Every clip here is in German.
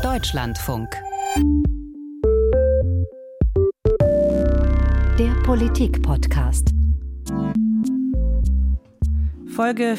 Deutschlandfunk. Der Politik-Podcast. Folge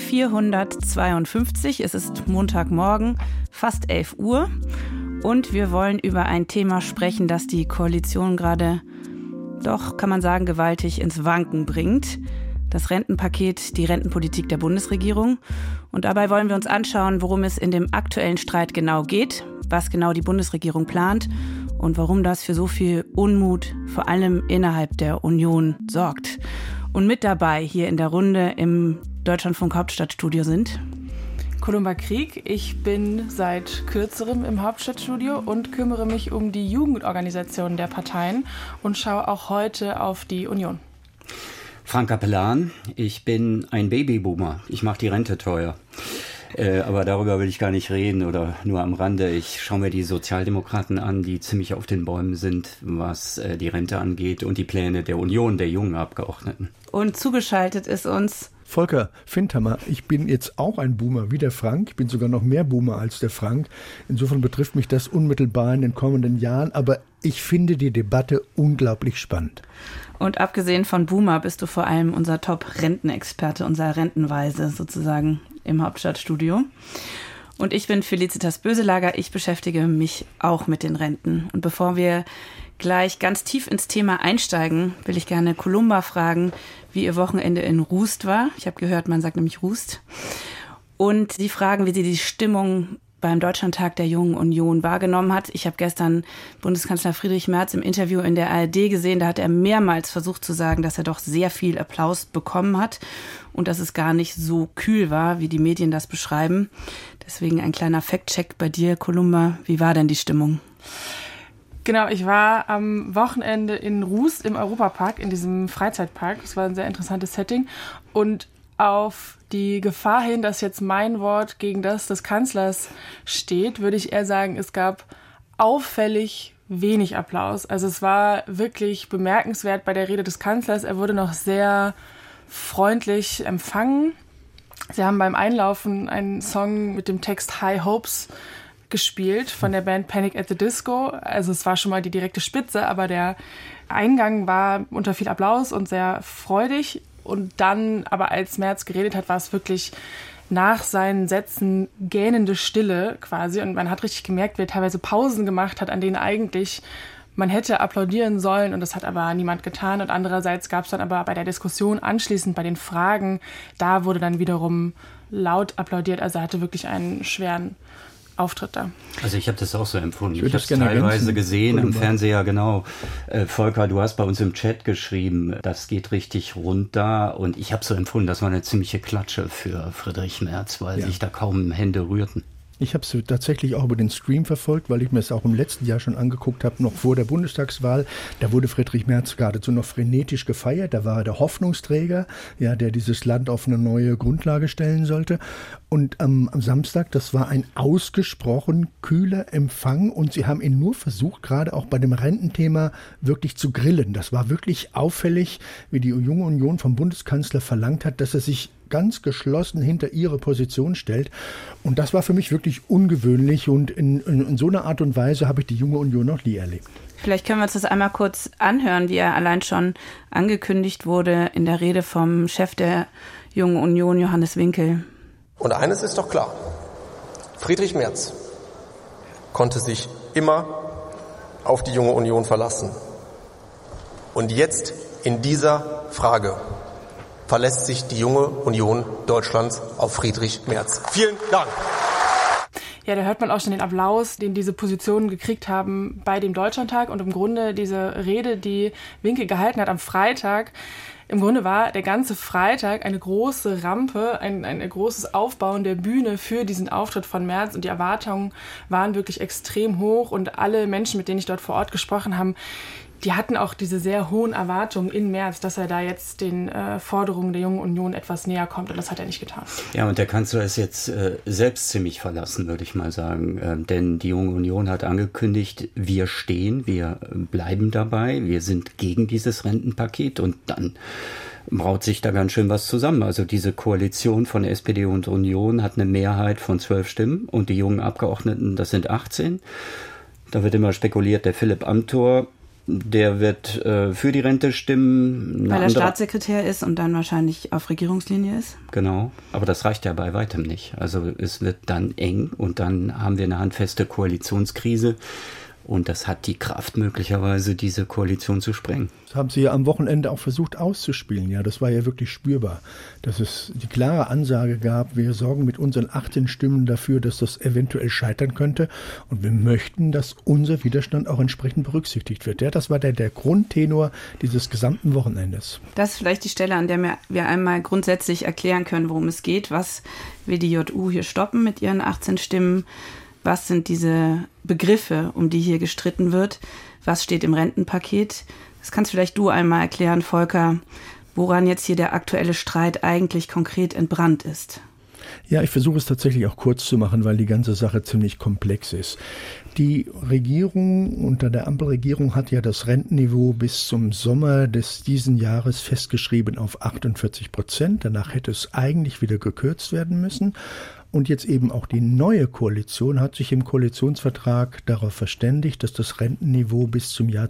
452. Es ist Montagmorgen, fast 11 Uhr. Und wir wollen über ein Thema sprechen, das die Koalition gerade doch, kann man sagen, gewaltig ins Wanken bringt. Das Rentenpaket, die Rentenpolitik der Bundesregierung. Und dabei wollen wir uns anschauen, worum es in dem aktuellen Streit genau geht, was genau die Bundesregierung plant und warum das für so viel Unmut, vor allem innerhalb der Union, sorgt. Und mit dabei hier in der Runde im Deutschlandfunk Hauptstadtstudio sind Columba Krieg. Ich bin seit kürzerem im Hauptstadtstudio und kümmere mich um die Jugendorganisationen der Parteien und schaue auch heute auf die Union. Frank Capellan, ich bin ein Babyboomer. Ich mache die Rente teuer. Aber darüber will ich gar nicht reden oder nur am Rande. Ich schaue mir die Sozialdemokraten an, die ziemlich auf den Bäumen sind, was die Rente angeht und die Pläne der Union, der jungen Abgeordneten. Und zugeschaltet ist uns Volker Findhammer. Ich bin jetzt auch ein Boomer wie der Frank. Ich bin sogar noch mehr Boomer als der Frank. Insofern betrifft mich das unmittelbar in den kommenden Jahren. Aber ich finde die Debatte unglaublich spannend. Und abgesehen von Boomer bist du vor allem unser Top-Rentenexperte, unser Rentenweise sozusagen im Hauptstadtstudio. Und ich bin Felicitas Böselager. Ich beschäftige mich auch mit den Renten. Und bevor wir gleich ganz tief ins Thema einsteigen, will ich gerne Columba fragen, wie ihr Wochenende in Rust war. Ich habe gehört, man sagt nämlich Rust. Und sie fragen, wie sie die Stimmung beim Deutschlandtag der Jungen Union wahrgenommen hat. Ich habe gestern Bundeskanzler Friedrich Merz im Interview in der ARD gesehen. Da hat er mehrmals versucht zu sagen, dass er doch sehr viel Applaus bekommen hat und dass es gar nicht so kühl war, wie die Medien das beschreiben. Deswegen ein kleiner Fact-Check bei dir, Columba. Wie war denn die Stimmung? Genau, ich war am Wochenende in Rust im Europapark, in diesem Freizeitpark. Das war ein sehr interessantes Setting. Und auf die Gefahr hin, dass jetzt mein Wort gegen das des Kanzlers steht, würde ich eher sagen, es gab auffällig wenig Applaus. Also es war wirklich bemerkenswert bei der Rede des Kanzlers. Er wurde noch sehr freundlich empfangen. Sie haben beim Einlaufen einen Song mit dem Text High Hopes gespielt von der Band Panic at the Disco. Also es war schon mal die direkte Spitze, aber der Eingang war unter viel Applaus und sehr freudig. Und dann, aber als Merz geredet hat, war es wirklich nach seinen Sätzen gähnende Stille quasi. Und man hat richtig gemerkt, wie er teilweise Pausen gemacht hat, an denen eigentlich man hätte applaudieren sollen. Und das hat aber niemand getan. Und andererseits gab es dann aber bei der Diskussion anschließend, bei den Fragen, da wurde dann wiederum laut applaudiert. Also er hatte wirklich einen schweren Auftritt da. Also ich habe das auch so empfunden. Ich habe es teilweise gesehen im Fernseher, genau. Volker, du hast bei uns im Chat geschrieben, das geht richtig runter. Und ich habe so empfunden, das war eine ziemliche Klatsche für Friedrich Merz, weil sich da kaum Hände rührten. Ich habe es tatsächlich auch über den Stream verfolgt, weil ich mir es auch im letzten Jahr schon angeguckt habe, noch vor der Bundestagswahl. Da wurde Friedrich Merz geradezu noch frenetisch gefeiert. Da war er der Hoffnungsträger, ja, der dieses Land auf eine neue Grundlage stellen sollte. Und am Samstag, das war ein ausgesprochen kühler Empfang. Und sie haben ihn nur versucht, gerade auch bei dem Rententhema wirklich zu grillen. Das war wirklich auffällig, wie die Junge Union vom Bundeskanzler verlangt hat, dass er sich ganz geschlossen hinter ihre Position stellt. Und das war für mich wirklich ungewöhnlich. Und in so einer Art und Weise habe ich die Junge Union noch nie erlebt. Vielleicht können wir uns das einmal kurz anhören, wie er allein schon angekündigt wurde in der Rede vom Chef der Jungen Union, Johannes Winkel. Und eines ist doch klar. Friedrich Merz konnte sich immer auf die Junge Union verlassen. Und jetzt in dieser Frage verlässt sich die Junge Union Deutschlands auf Friedrich Merz. Vielen Dank. Ja, da hört man auch schon den Applaus, den diese Positionen gekriegt haben bei dem Deutschlandtag. Und im Grunde diese Rede, die Winkel gehalten hat am Freitag, im Grunde war der ganze Freitag eine große Rampe, ein großes Aufbauen der Bühne für diesen Auftritt von Merz. Und die Erwartungen waren wirklich extrem hoch. Und alle Menschen, mit denen ich dort vor Ort gesprochen habe, die hatten auch diese sehr hohen Erwartungen in Merz, dass er da jetzt den Forderungen der Jungen Union etwas näher kommt. Und das hat er nicht getan. Ja, und der Kanzler ist jetzt selbst ziemlich verlassen, würde ich mal sagen. Denn die Junge Union hat angekündigt, wir stehen, wir bleiben dabei, wir sind gegen dieses Rentenpaket. Und dann braut sich da ganz schön was zusammen. Also diese Koalition von SPD und Union hat eine Mehrheit von 12 Stimmen und die jungen Abgeordneten, das sind 18. Da wird immer spekuliert, der Philipp Amthor, der wird für die Rente stimmen. Weil er Staatssekretär ist und dann wahrscheinlich auf Regierungslinie ist. Genau, aber das reicht ja bei weitem nicht. Also es wird dann eng und dann haben wir eine handfeste Koalitionskrise. Und das hat die Kraft, möglicherweise diese Koalition zu sprengen. Das haben Sie ja am Wochenende auch versucht auszuspielen. Ja, das war ja wirklich spürbar, dass es die klare Ansage gab, wir sorgen mit unseren 18 Stimmen dafür, dass das eventuell scheitern könnte. Und wir möchten, dass unser Widerstand auch entsprechend berücksichtigt wird. Ja, das war der Grundtenor dieses gesamten Wochenendes. Das ist vielleicht die Stelle, an der wir einmal grundsätzlich erklären können, worum es geht. Was will die JU hier stoppen mit ihren 18 Stimmen? Was sind diese Begriffe, um die hier gestritten wird? Was steht im Rentenpaket? Das kannst vielleicht du einmal erklären, Volker, woran jetzt hier der aktuelle Streit eigentlich konkret entbrannt ist. Ja, ich versuche es tatsächlich auch kurz zu machen, weil die ganze Sache ziemlich komplex ist. Die Regierung unter der Ampelregierung hat ja das Rentenniveau bis zum Sommer diesen Jahres festgeschrieben auf 48%. Danach hätte es eigentlich wieder gekürzt werden müssen. Und jetzt eben auch die neue Koalition hat sich im Koalitionsvertrag darauf verständigt, dass das Rentenniveau bis zum Jahr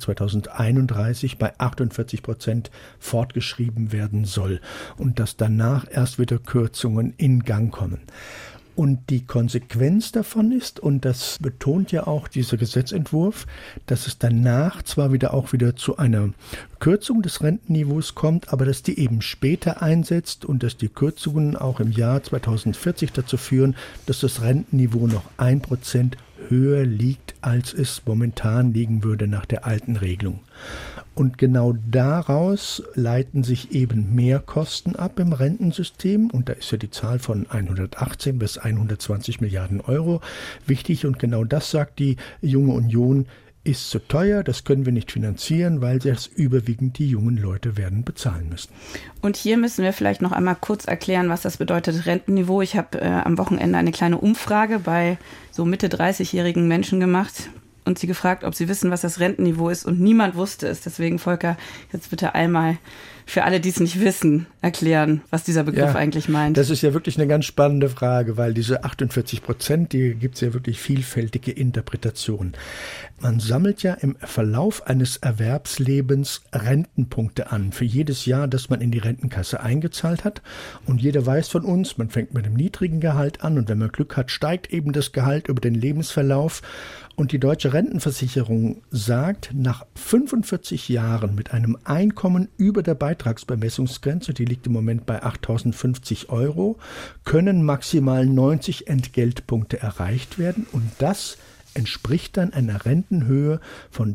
2031 bei 48% fortgeschrieben werden soll und dass danach erst wieder Kürzungen in Gang kommen. Und die Konsequenz davon ist, und das betont ja auch dieser Gesetzentwurf, dass es danach zwar wieder zu einer Kürzung des Rentenniveaus kommt, aber dass die eben später einsetzt und dass die Kürzungen auch im Jahr 2040 dazu führen, dass das Rentenniveau noch 1% höher liegt, als es momentan liegen würde nach der alten Regelung. Und genau daraus leiten sich eben Mehrkosten ab im Rentensystem. Und da ist ja die Zahl von 118 bis 120 Milliarden Euro wichtig. Und genau das sagt die Junge Union, ist zu teuer, das können wir nicht finanzieren, weil das überwiegend die jungen Leute werden bezahlen müssen. Und hier müssen wir vielleicht noch einmal kurz erklären, was das bedeutet, Rentenniveau. Ich habe am Wochenende eine kleine Umfrage bei so Mitte 30-jährigen Menschen gemacht und sie gefragt, ob sie wissen, was das Rentenniveau ist, und niemand wusste es. Deswegen, Volker, jetzt bitte einmal für alle, die es nicht wissen, erklären, was dieser Begriff eigentlich meint. Das ist ja wirklich eine ganz spannende Frage, weil diese 48%, die gibt es ja wirklich vielfältige Interpretationen. Man sammelt ja im Verlauf eines Erwerbslebens Rentenpunkte an, für jedes Jahr, das man in die Rentenkasse eingezahlt hat. Und jeder weiß von uns, man fängt mit einem niedrigen Gehalt an und wenn man Glück hat, steigt eben das Gehalt über den Lebensverlauf. Und die Deutsche Rentenversicherung sagt, nach 45 Jahren mit einem Einkommen über der Beitragsbemessungsgrenze, die liegt im Moment bei 8.050 €, können maximal 90 Entgeltpunkte erreicht werden. Und das entspricht dann einer Rentenhöhe von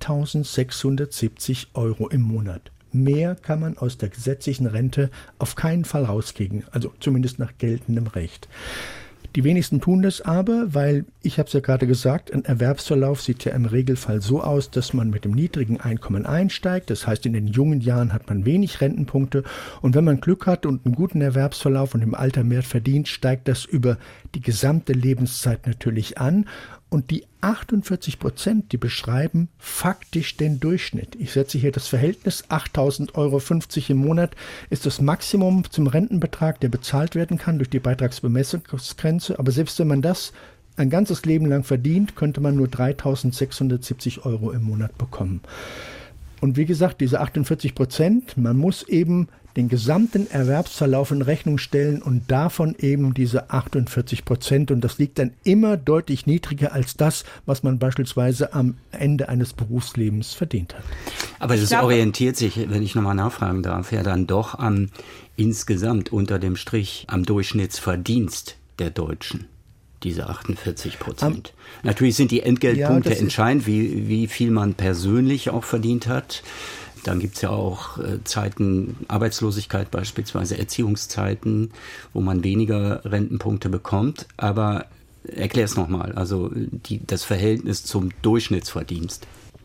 3.670 € im Monat. Mehr kann man aus der gesetzlichen Rente auf keinen Fall rauskriegen, also zumindest nach geltendem Recht. Die wenigsten tun das aber, weil, ich habe es ja gerade gesagt, ein Erwerbsverlauf sieht ja im Regelfall so aus, dass man mit dem niedrigen Einkommen einsteigt. Das heißt, in den jungen Jahren hat man wenig Rentenpunkte. Und wenn man Glück hat und einen guten Erwerbsverlauf und im Alter mehr verdient, steigt das über die gesamte Lebenszeit natürlich an. Und die 48%, die beschreiben faktisch den Durchschnitt. Ich setze hier das Verhältnis, 8.050 € im Monat ist das Maximum zum Rentenbetrag, der bezahlt werden kann durch die Beitragsbemessungsgrenze. Aber selbst wenn man das ein ganzes Leben lang verdient, könnte man nur 3.670 € im Monat bekommen. Und wie gesagt, diese 48%, man muss eben den gesamten Erwerbsverlauf in Rechnung stellen und davon eben diese 48%. Und das liegt dann immer deutlich niedriger als das, was man beispielsweise am Ende eines Berufslebens verdient hat. Aber das orientiert sich, wenn ich nochmal nachfragen darf, ja dann doch am insgesamt unter dem Strich am Durchschnittsverdienst der Deutschen. Diese 48%. Natürlich sind die Entgeltpunkte entscheidend, wie viel man persönlich auch verdient hat. Dann gibt es ja auch Zeiten, Arbeitslosigkeit beispielsweise, Erziehungszeiten, wo man weniger Rentenpunkte bekommt. Aber erklär es nochmal, also das Verhältnis zum Durchschnittsverdienst.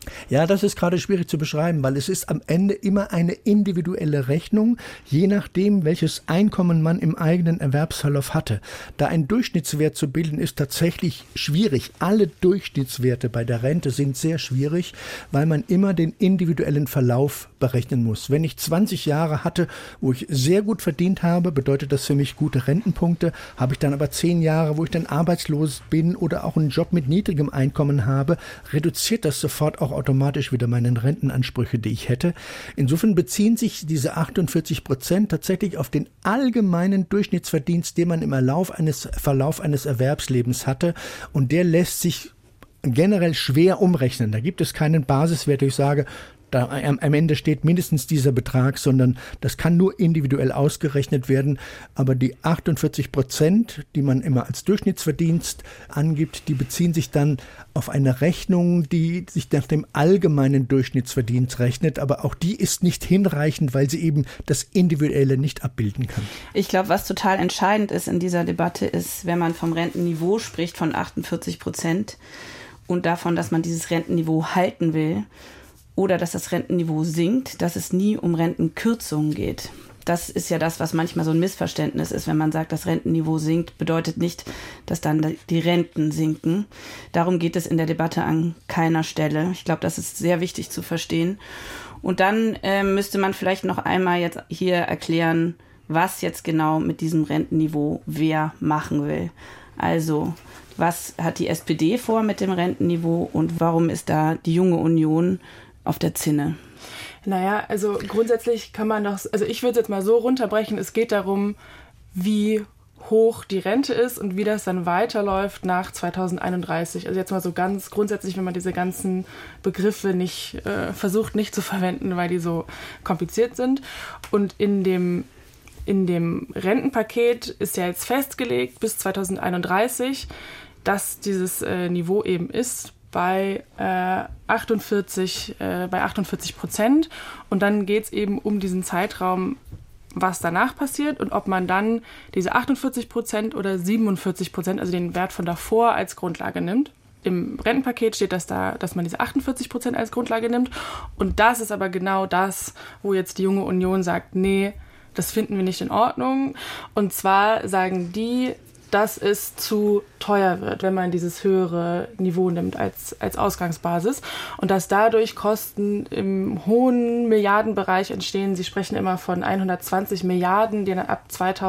Ja, das ist gerade schwierig zu beschreiben, weil es ist am Ende immer eine individuelle Rechnung, je nachdem, welches Einkommen man im eigenen Erwerbsverlauf hatte. Da ein Durchschnittswert zu bilden, ist tatsächlich schwierig. Alle Durchschnittswerte bei der Rente sind sehr schwierig, weil man immer den individuellen Verlauf berechnen muss. Wenn ich 20 Jahre hatte, wo ich sehr gut verdient habe, bedeutet das für mich gute Rentenpunkte. Habe ich dann aber 10 Jahre, wo ich dann arbeitslos bin oder auch einen Job mit niedrigem Einkommen habe, reduziert das sofort auch automatisch wieder meine Rentenansprüche, die ich hätte. Insofern beziehen sich diese 48% tatsächlich auf den allgemeinen Durchschnittsverdienst, den man im Verlauf eines Erwerbslebens hatte. Und der lässt sich generell schwer umrechnen. Da gibt es keinen Basiswert, wo ich sage, da am Ende steht mindestens dieser Betrag, sondern das kann nur individuell ausgerechnet werden. Aber die 48%, die man immer als Durchschnittsverdienst angibt, die beziehen sich dann auf eine Rechnung, die sich nach dem allgemeinen Durchschnittsverdienst rechnet. Aber auch die ist nicht hinreichend, weil sie eben das Individuelle nicht abbilden kann. Ich glaube, was total entscheidend ist in dieser Debatte ist, wenn man vom Rentenniveau spricht, von 48% und davon, dass man dieses Rentenniveau halten will, oder dass das Rentenniveau sinkt, dass es nie um Rentenkürzungen geht. Das ist ja das, was manchmal so ein Missverständnis ist, wenn man sagt, das Rentenniveau sinkt, bedeutet nicht, dass dann die Renten sinken. Darum geht es in der Debatte an keiner Stelle. Ich glaube, das ist sehr wichtig zu verstehen. Und dann müsste man vielleicht noch einmal jetzt hier erklären, was jetzt genau mit diesem Rentenniveau wer machen will. Also, was hat die SPD vor mit dem Rentenniveau und warum ist da die Junge Union auf der Zinne? Naja, also grundsätzlich kann man doch, also ich würde es jetzt mal so runterbrechen, es geht darum, wie hoch die Rente ist und wie das dann weiterläuft nach 2031. Also jetzt mal so ganz grundsätzlich, wenn man diese ganzen Begriffe nicht versucht nicht zu verwenden, weil die so kompliziert sind. Und in dem Rentenpaket ist ja jetzt festgelegt bis 2031, dass dieses Niveau eben ist bei 48%. Und dann geht es eben um diesen Zeitraum, was danach passiert und ob man dann diese 48% oder 47%, also den Wert von davor, als Grundlage nimmt. Im Rentenpaket steht das da, dass man diese 48% als Grundlage nimmt. Und das ist aber genau das, wo jetzt die Junge Union sagt, nee, das finden wir nicht in Ordnung. Und zwar sagen die, dass es zu teuer wird, wenn man dieses höhere Niveau nimmt als Ausgangsbasis und dass dadurch Kosten im hohen Milliardenbereich entstehen. Sie sprechen immer von 120 Milliarden, die dann ab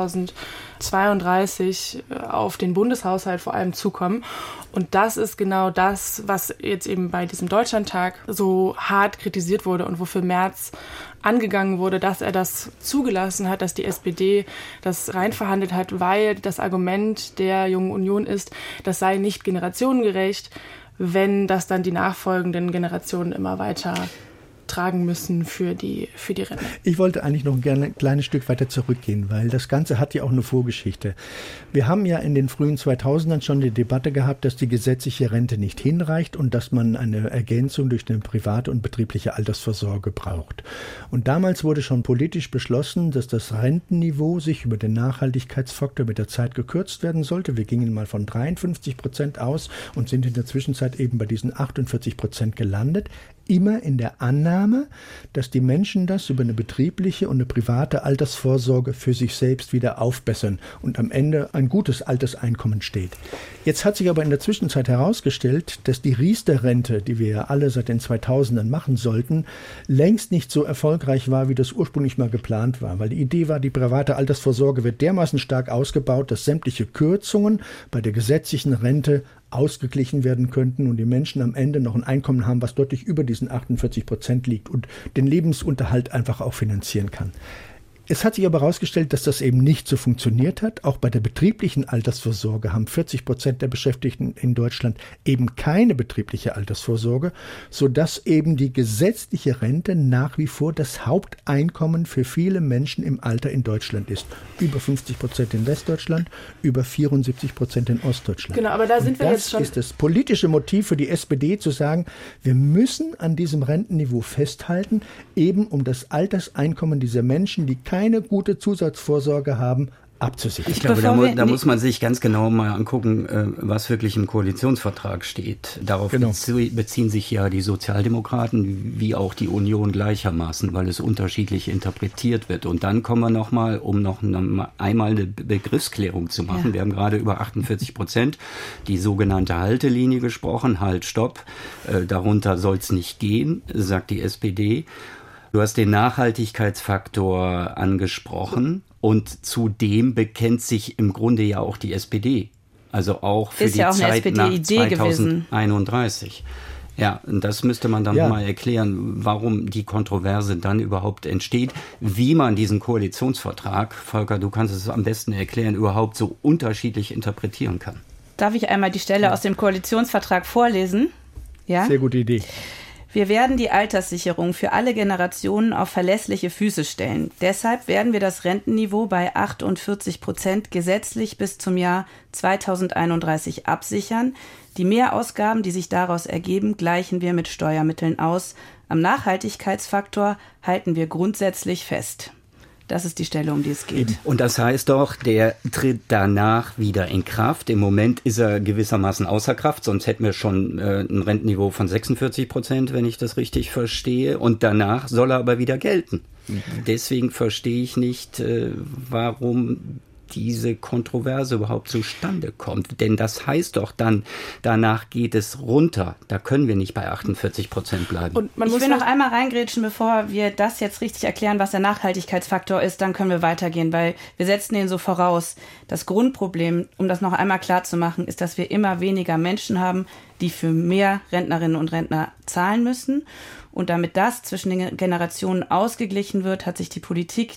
2032 auf den Bundeshaushalt vor allem zukommen. Und das ist genau das, was jetzt eben bei diesem Deutschlandtag so hart kritisiert wurde und wofür Merz angegangen wurde, dass er das zugelassen hat, dass die SPD das reinverhandelt hat, weil das Argument der Jungen Union ist, das sei nicht generationengerecht, wenn das dann die nachfolgenden Generationen immer weiter tragen müssen für die Rente. Ich wollte eigentlich noch gerne ein kleines Stück weiter zurückgehen, weil das Ganze hat ja auch eine Vorgeschichte. Wir haben ja in den frühen 2000ern schon die Debatte gehabt, dass die gesetzliche Rente nicht hinreicht und dass man eine Ergänzung durch eine private und betriebliche Altersvorsorge braucht. Und damals wurde schon politisch beschlossen, dass das Rentenniveau sich über den Nachhaltigkeitsfaktor mit der Zeit gekürzt werden sollte. Wir gingen mal von 53% aus und sind in der Zwischenzeit eben bei diesen 48% gelandet. Immer in der Annahme, dass die Menschen das über eine betriebliche und eine private Altersvorsorge für sich selbst wieder aufbessern und am Ende ein gutes Alterseinkommen steht. Jetzt hat sich aber in der Zwischenzeit herausgestellt, dass die Riester-Rente, die wir ja alle seit den 2000ern machen sollten, längst nicht so erfolgreich war, wie das ursprünglich mal geplant war. Weil die Idee war, die private Altersvorsorge wird dermaßen stark ausgebaut, dass sämtliche Kürzungen bei der gesetzlichen Rente ausgeglichen werden könnten und die Menschen am Ende noch ein Einkommen haben, was deutlich über diesen 48% liegt und den Lebensunterhalt einfach auch finanzieren kann. Es hat sich aber herausgestellt, dass das eben nicht so funktioniert hat. Auch bei der betrieblichen Altersvorsorge haben 40% der Beschäftigten in Deutschland eben keine betriebliche Altersvorsorge, sodass eben die gesetzliche Rente nach wie vor das Haupteinkommen für viele Menschen im Alter in Deutschland ist. Über 50% in Westdeutschland, über 74% in Ostdeutschland. Genau, aber da sind wir jetzt schon. Das ist das politische Motiv für die SPD zu sagen, wir müssen an diesem Rentenniveau festhalten, eben um das Alterseinkommen dieser Menschen, die keine gute Zusatzvorsorge haben, abzusichern. Ich glaube, da muss man sich ganz genau mal angucken, was wirklich im Koalitionsvertrag steht. Darauf beziehen sich ja die Sozialdemokraten wie auch die Union gleichermaßen, weil es unterschiedlich interpretiert wird. Und dann kommen wir nochmal, um noch einmal eine Begriffsklärung zu machen. Wir haben gerade über 48%, die sogenannte Haltelinie gesprochen, Halt, Stopp. Darunter soll es nicht gehen, sagt die SPD. Du hast den Nachhaltigkeitsfaktor angesprochen und zu dem bekennt sich im Grunde ja auch die SPD. Also auch für die Zeit nach 2031. Ja, und das müsste man dann mal erklären, warum die Kontroverse dann überhaupt entsteht, wie man diesen Koalitionsvertrag, Volker, du kannst es am besten erklären, überhaupt so unterschiedlich interpretieren kann. Darf ich einmal die Stelle aus dem Koalitionsvertrag vorlesen? Ja? Sehr gute Idee. Wir werden die Alterssicherung für alle Generationen auf verlässliche Füße stellen. Deshalb werden wir das Rentenniveau bei 48% gesetzlich bis zum Jahr 2031 absichern. Die Mehrausgaben, die sich daraus ergeben, gleichen wir mit Steuermitteln aus. Am Nachhaltigkeitsfaktor halten wir grundsätzlich fest. Das ist die Stelle, um die es geht. Und das heißt doch, der tritt danach wieder in Kraft. Im Moment ist er gewissermaßen außer Kraft, sonst hätten wir schon ein Rentenniveau von 46%, wenn ich das richtig verstehe. Und danach soll er aber wieder gelten. Deswegen verstehe ich nicht, warum diese Kontroverse überhaupt zustande kommt. Denn das heißt doch dann, danach geht es runter. Da können wir nicht bei 48% bleiben. Und ich will noch einmal reingrätschen, bevor wir das jetzt richtig erklären, was der Nachhaltigkeitsfaktor ist, dann können wir weitergehen, weil wir setzen den so voraus. Das Grundproblem, um das noch einmal klar zu machen, ist, dass wir immer weniger Menschen haben, die für mehr Rentnerinnen und Rentner zahlen müssen. Und damit das zwischen den Generationen ausgeglichen wird, hat sich die Politik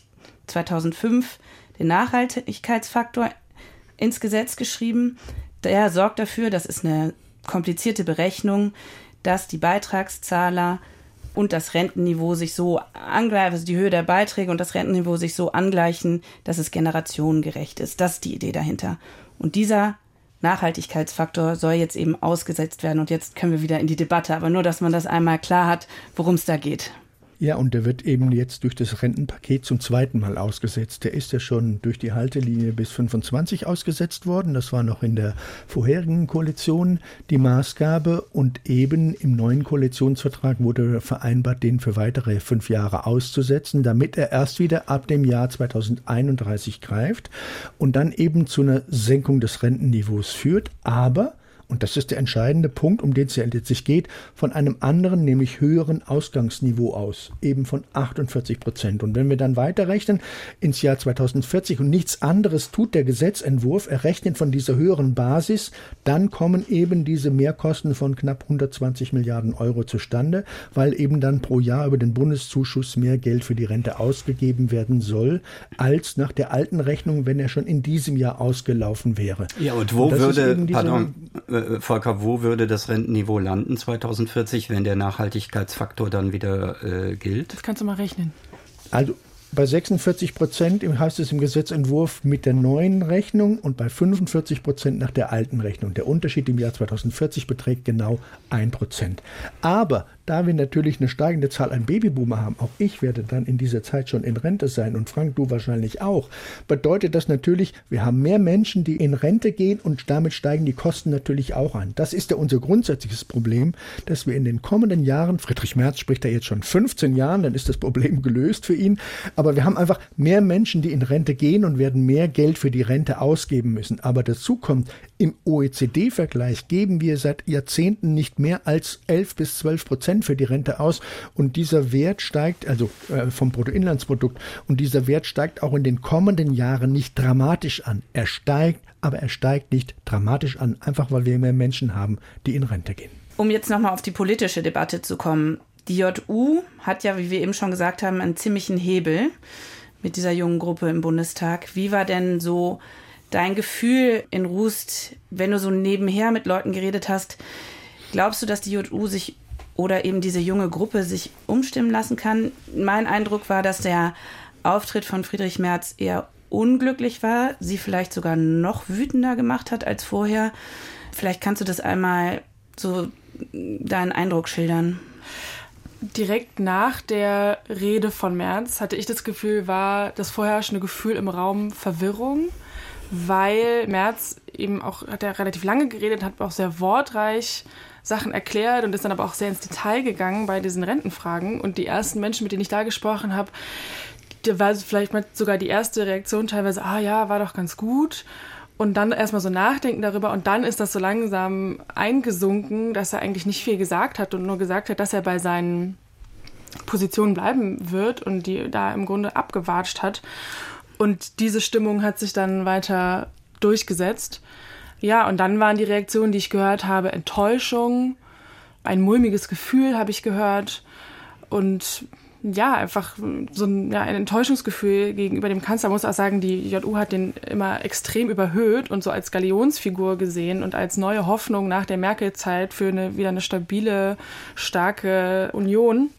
2005 den Nachhaltigkeitsfaktor ins Gesetz geschrieben. Der sorgt dafür, das ist eine komplizierte Berechnung, dass die Beitragszahler und das Rentenniveau sich so angleichen, also die Höhe der Beiträge und das Rentenniveau sich so angleichen, dass es generationengerecht ist. Das ist die Idee dahinter. Und dieser Nachhaltigkeitsfaktor soll jetzt eben ausgesetzt werden. Und jetzt können wir wieder in die Debatte, aber nur, dass man das einmal klar hat, worum es da geht. Ja, und der wird eben jetzt durch das Rentenpaket zum zweiten Mal ausgesetzt. Der ist ja schon durch die Haltelinie bis 25 ausgesetzt worden. Das war noch in der vorherigen Koalition die Maßgabe. Und eben im neuen Koalitionsvertrag wurde vereinbart, den für weitere 5 Jahre auszusetzen, damit er erst wieder ab dem Jahr 2031 greift und dann eben zu einer Senkung des Rentenniveaus führt. Aber, und das ist der entscheidende Punkt, um den es sich geht, von einem anderen, nämlich höheren Ausgangsniveau aus, eben von 48%. Und wenn wir dann weiterrechnen ins Jahr 2040 und nichts anderes tut der Gesetzentwurf, er rechnet von dieser höheren Basis, dann kommen eben diese Mehrkosten von knapp 120 Milliarden Euro zustande, weil eben dann pro Jahr über den Bundeszuschuss mehr Geld für die Rente ausgegeben werden soll, als nach der alten Rechnung, wenn er schon in diesem Jahr ausgelaufen wäre. Ja, und wo würde, Volker, wo würde das Rentenniveau landen 2040, wenn der Nachhaltigkeitsfaktor dann wieder gilt? Das kannst du mal rechnen. Also bei 46% heißt es im Gesetzentwurf mit der neuen Rechnung und bei 45% nach der alten Rechnung. Der Unterschied im Jahr 2040 beträgt genau 1%. Aber da wir natürlich eine steigende Zahl an Babyboomer haben, auch ich werde dann in dieser Zeit schon in Rente sein und Frank, du wahrscheinlich auch, bedeutet das natürlich, wir haben mehr Menschen, die in Rente gehen und damit steigen die Kosten natürlich auch an. Das ist ja unser grundsätzliches Problem, dass wir in den kommenden Jahren, Friedrich Merz spricht da jetzt schon 15 Jahren, dann ist das Problem gelöst für ihn, aber wir haben einfach mehr Menschen, die in Rente gehen und werden mehr Geld für die Rente ausgeben müssen. Aber dazu kommt, im OECD-Vergleich geben wir seit Jahrzehnten nicht mehr als 11-12% für die Rente aus und dieser Wert steigt, also vom Bruttoinlandsprodukt, und dieser Wert steigt auch in den kommenden Jahren nicht dramatisch an. Er steigt, aber er steigt nicht dramatisch an, einfach weil wir mehr Menschen haben, die in Rente gehen. Um jetzt nochmal auf die politische Debatte zu kommen. Die JU hat ja, wie wir eben schon gesagt haben, einen ziemlichen Hebel mit dieser jungen Gruppe im Bundestag. Wie war denn so dein Gefühl in Rust, wenn du so nebenher mit Leuten geredet hast? Glaubst du, dass die JU sich oder eben diese junge Gruppe sich umstimmen lassen kann? Mein Eindruck war, dass der Auftritt von Friedrich Merz eher unglücklich war, sie vielleicht sogar noch wütender gemacht hat als vorher. Vielleicht kannst du das einmal so deinen Eindruck schildern. direkt nach der Rede von Merz hatte ich das Gefühl, war das vorherrschende Gefühl im Raum Verwirrung, weil Merz eben auch, hat er relativ lange geredet, hat auch sehr wortreich Sachen erklärt und ist dann aber auch sehr ins Detail gegangen bei diesen Rentenfragen. Und die ersten Menschen, mit denen ich da gesprochen habe, da war vielleicht sogar die erste Reaktion teilweise, ja, war doch ganz gut. Und dann erstmal so nachdenken darüber und dann ist das so langsam eingesunken, dass er eigentlich nicht viel gesagt hat und nur gesagt hat, dass er bei seinen Positionen bleiben wird und die da im Grunde abgewatscht hat. Und diese Stimmung hat sich dann weiter durchgesetzt. Ja, und dann waren die Reaktionen, die ich gehört habe, Enttäuschung, ein mulmiges Gefühl habe ich gehört und ja, einfach so ein Enttäuschungsgefühl gegenüber dem Kanzler. Man muss auch sagen, die JU hat den immer extrem überhöht und so als Galionsfigur gesehen und als neue Hoffnung nach der Merkel-Zeit für wieder eine stabile, starke Union.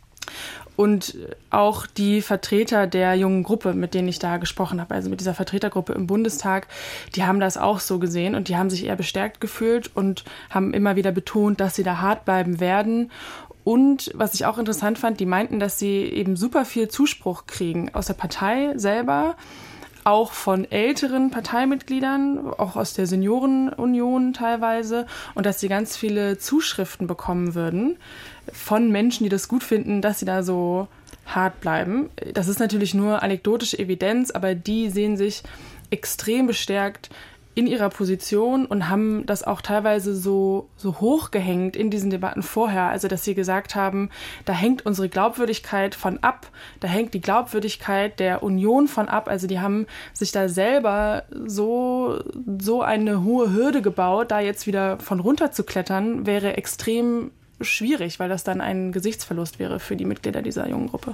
Und auch die Vertreter der jungen Gruppe, mit denen ich da gesprochen habe, also mit dieser Vertretergruppe im Bundestag, die haben das auch so gesehen und die haben sich eher bestärkt gefühlt und haben immer wieder betont, dass sie da hart bleiben werden. Und was ich auch interessant fand, die meinten, dass sie eben super viel Zuspruch kriegen aus der Partei selber, auch von älteren Parteimitgliedern, auch aus der Seniorenunion teilweise, und dass sie ganz viele Zuschriften bekommen würden von Menschen, die das gut finden, dass sie da so hart bleiben. Das ist natürlich nur anekdotische Evidenz, aber die sehen sich extrem bestärkt in ihrer Position und haben das auch teilweise so hochgehängt in diesen Debatten vorher, also dass sie gesagt haben, da hängt unsere Glaubwürdigkeit von ab, da hängt die Glaubwürdigkeit der Union von ab, also die haben sich da selber so eine hohe Hürde gebaut, da jetzt wieder von runter zu klettern, wäre extrem schwierig, weil das dann ein Gesichtsverlust wäre für die Mitglieder dieser jungen Gruppe.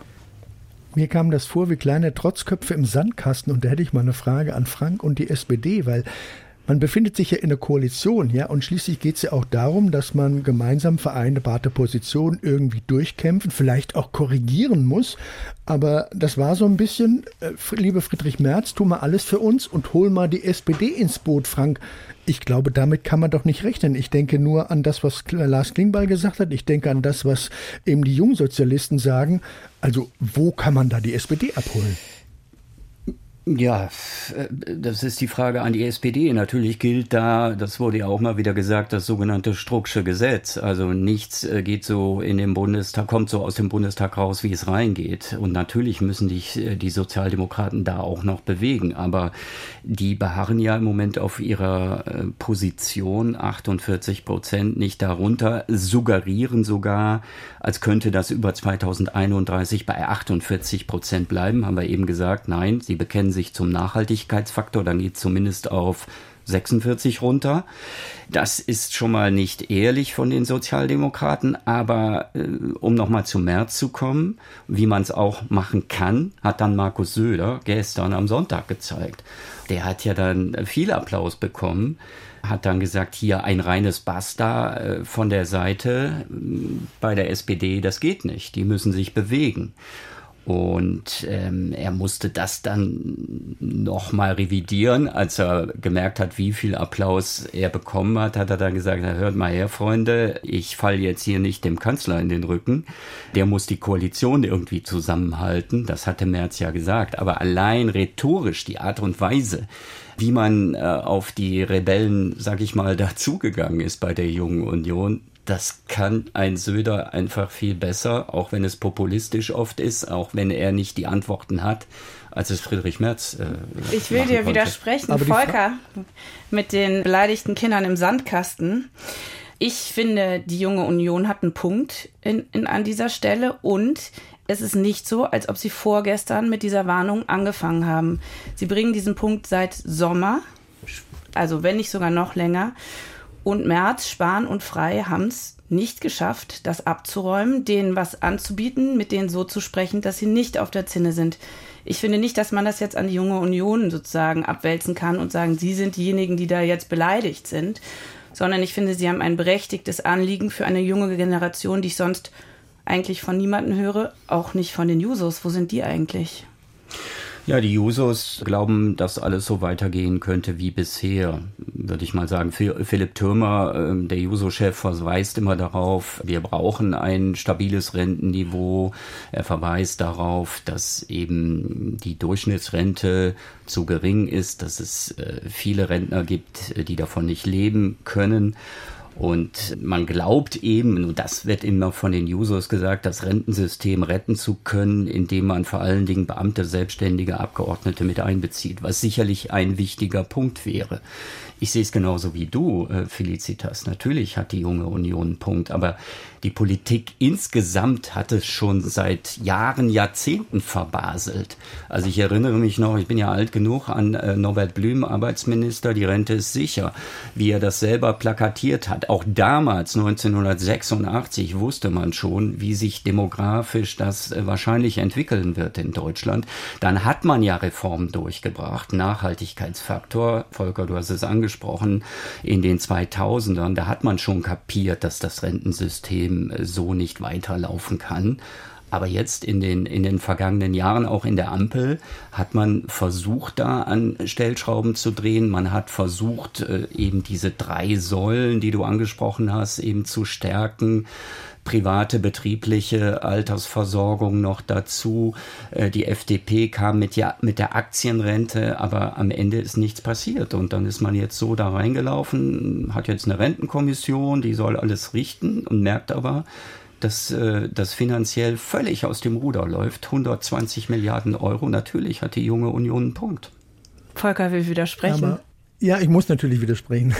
Mir kam das vor wie kleine Trotzköpfe im Sandkasten und da hätte ich mal eine Frage an Frank und die SPD, weil man befindet sich ja in einer Koalition, ja, und schließlich geht es ja auch darum, dass man gemeinsam vereinbarte Positionen irgendwie durchkämpfen, vielleicht auch korrigieren muss. Aber das war so ein bisschen, liebe Friedrich Merz, tu mal alles für uns und hol mal die SPD ins Boot, Frank. Ich glaube, damit kann man doch nicht rechnen. Ich denke nur an das, was Lars Klingbeil gesagt hat. Ich denke an das, was eben die Jungsozialisten sagen. Also wo kann man da die SPD abholen? Ja, das ist die Frage an die SPD. Natürlich gilt da, das wurde ja auch mal wieder gesagt, das sogenannte Strucksche Gesetz. Also nichts geht so in den Bundestag, kommt so aus dem Bundestag raus, wie es reingeht. Und natürlich müssen die Sozialdemokraten da auch noch bewegen. Aber die beharren ja im Moment auf ihrer Position, 48%, nicht darunter, suggerieren sogar, als könnte das über 2031 bei 48% bleiben. Haben wir eben gesagt, nein, sie bekennen sich zum Nachhaltigkeitsfaktor, dann geht es zumindest auf 46 runter. Das ist schon mal nicht ehrlich von den Sozialdemokraten, aber um nochmal zu Merz zu kommen, wie man es auch machen kann, hat dann Markus Söder gestern am Sonntag gezeigt. Der hat ja dann viel Applaus bekommen, hat dann gesagt, hier ein reines Basta von der Seite bei der SPD, das geht nicht, die müssen sich bewegen. Und er musste das dann nochmal revidieren, als er gemerkt hat, wie viel Applaus er bekommen hat, hat er dann gesagt, hört mal her, Freunde, ich falle jetzt hier nicht dem Kanzler in den Rücken. Der muss die Koalition irgendwie zusammenhalten, das hatte Merz ja gesagt. Aber allein rhetorisch, die Art und Weise, wie man auf die Rebellen, sag ich mal, dazugegangen ist bei der Jungen Union, das kann ein Söder einfach viel besser, auch wenn es populistisch oft ist, auch wenn er nicht die Antworten hat, als es Friedrich Merz Ich will dir widersprechen, aber Volker, mit den beleidigten Kindern im Sandkasten. Ich finde, die Junge Union hat einen Punkt an dieser Stelle und es ist nicht so, als ob sie vorgestern mit dieser Warnung angefangen haben. Sie bringen diesen Punkt seit Sommer, also wenn nicht sogar noch länger. Und Merz, Spahn und Frey haben es nicht geschafft, das abzuräumen, denen was anzubieten, mit denen so zu sprechen, dass sie nicht auf der Zinne sind. Ich finde nicht, dass man das jetzt an die Junge Union sozusagen abwälzen kann und sagen, sie sind diejenigen, die da jetzt beleidigt sind, sondern ich finde, sie haben ein berechtigtes Anliegen für eine junge Generation, die ich sonst eigentlich von niemandem höre, auch nicht von den Jusos. Wo sind die eigentlich? Ja, die Jusos glauben, dass alles so weitergehen könnte wie bisher, würde ich mal sagen. Philipp Thürmer, der Juso-Chef, verweist immer darauf, wir brauchen ein stabiles Rentenniveau. Er verweist darauf, dass eben die Durchschnittsrente zu gering ist, dass es viele Rentner gibt, die davon nicht leben können. Und man glaubt eben, und das wird immer von den Jusos gesagt, das Rentensystem retten zu können, indem man vor allen Dingen Beamte, Selbstständige, Abgeordnete mit einbezieht, was sicherlich ein wichtiger Punkt wäre. Ich sehe es genauso wie du, Felicitas. Natürlich hat die Junge Union einen Punkt, aber die Politik insgesamt hat es schon seit Jahren, Jahrzehnten verbaselt. Also ich erinnere mich noch, ich bin ja alt genug, an Norbert Blüm, Arbeitsminister, die Rente ist sicher, wie er das selber plakatiert hat. Auch damals, 1986, wusste man schon, wie sich demografisch das wahrscheinlich entwickeln wird in Deutschland. Dann hat man ja Reformen durchgebracht, Nachhaltigkeitsfaktor, Volker, du hast es angesprochen, in den 2000ern, da hat man schon kapiert, dass das Rentensystem so nicht weiterlaufen kann. Aber jetzt in den vergangenen Jahren, auch in der Ampel, hat man versucht, da an Stellschrauben zu drehen. Man hat versucht, eben diese 3 Säulen, die du angesprochen hast, eben zu stärken. Private, betriebliche Altersversorgung noch dazu. Die FDP kam mit der Aktienrente, aber am Ende ist nichts passiert. Und dann ist man jetzt so da reingelaufen, hat jetzt eine Rentenkommission, die soll alles richten und merkt aber, dass das finanziell völlig aus dem Ruder läuft. 120 Milliarden Euro, natürlich hat die Junge Union einen Punkt. Volker will widersprechen. Aber, ja, ich muss natürlich widersprechen.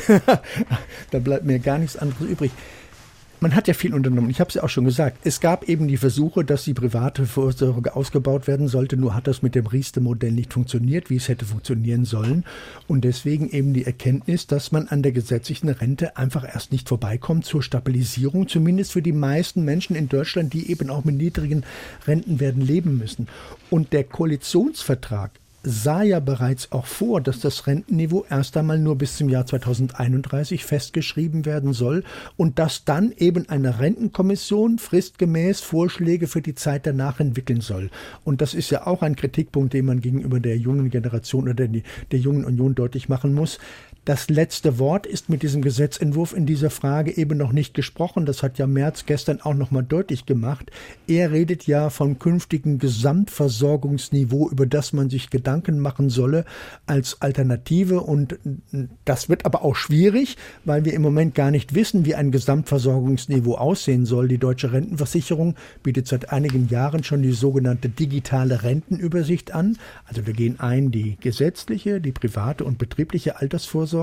Da bleibt mir gar nichts anderes übrig. Man hat ja viel unternommen. Ich habe es ja auch schon gesagt. Es gab eben die Versuche, dass die private Vorsorge ausgebaut werden sollte. Nur hat das mit dem Riester-Modell nicht funktioniert, wie es hätte funktionieren sollen. Und deswegen eben die Erkenntnis, dass man an der gesetzlichen Rente einfach erst nicht vorbeikommt zur Stabilisierung, zumindest für die meisten Menschen in Deutschland, die eben auch mit niedrigen Renten werden leben müssen. Und der Koalitionsvertrag sah ja bereits auch vor, dass das Rentenniveau erst einmal nur bis zum Jahr 2031 festgeschrieben werden soll und dass dann eben eine Rentenkommission fristgemäß Vorschläge für die Zeit danach entwickeln soll. Und das ist ja auch ein Kritikpunkt, den man gegenüber der jungen Generation oder der Jungen Union deutlich machen muss. Das letzte Wort ist mit diesem Gesetzentwurf in dieser Frage eben noch nicht gesprochen. Das hat ja Merz gestern auch noch mal deutlich gemacht. Er redet ja vom künftigen Gesamtversorgungsniveau, über das man sich Gedanken machen solle als Alternative. Und das wird aber auch schwierig, weil wir im Moment gar nicht wissen, wie ein Gesamtversorgungsniveau aussehen soll. Die Deutsche Rentenversicherung bietet seit einigen Jahren schon die sogenannte digitale Rentenübersicht an. Also wir gehen ein die gesetzliche, die private und betriebliche Altersvorsorge.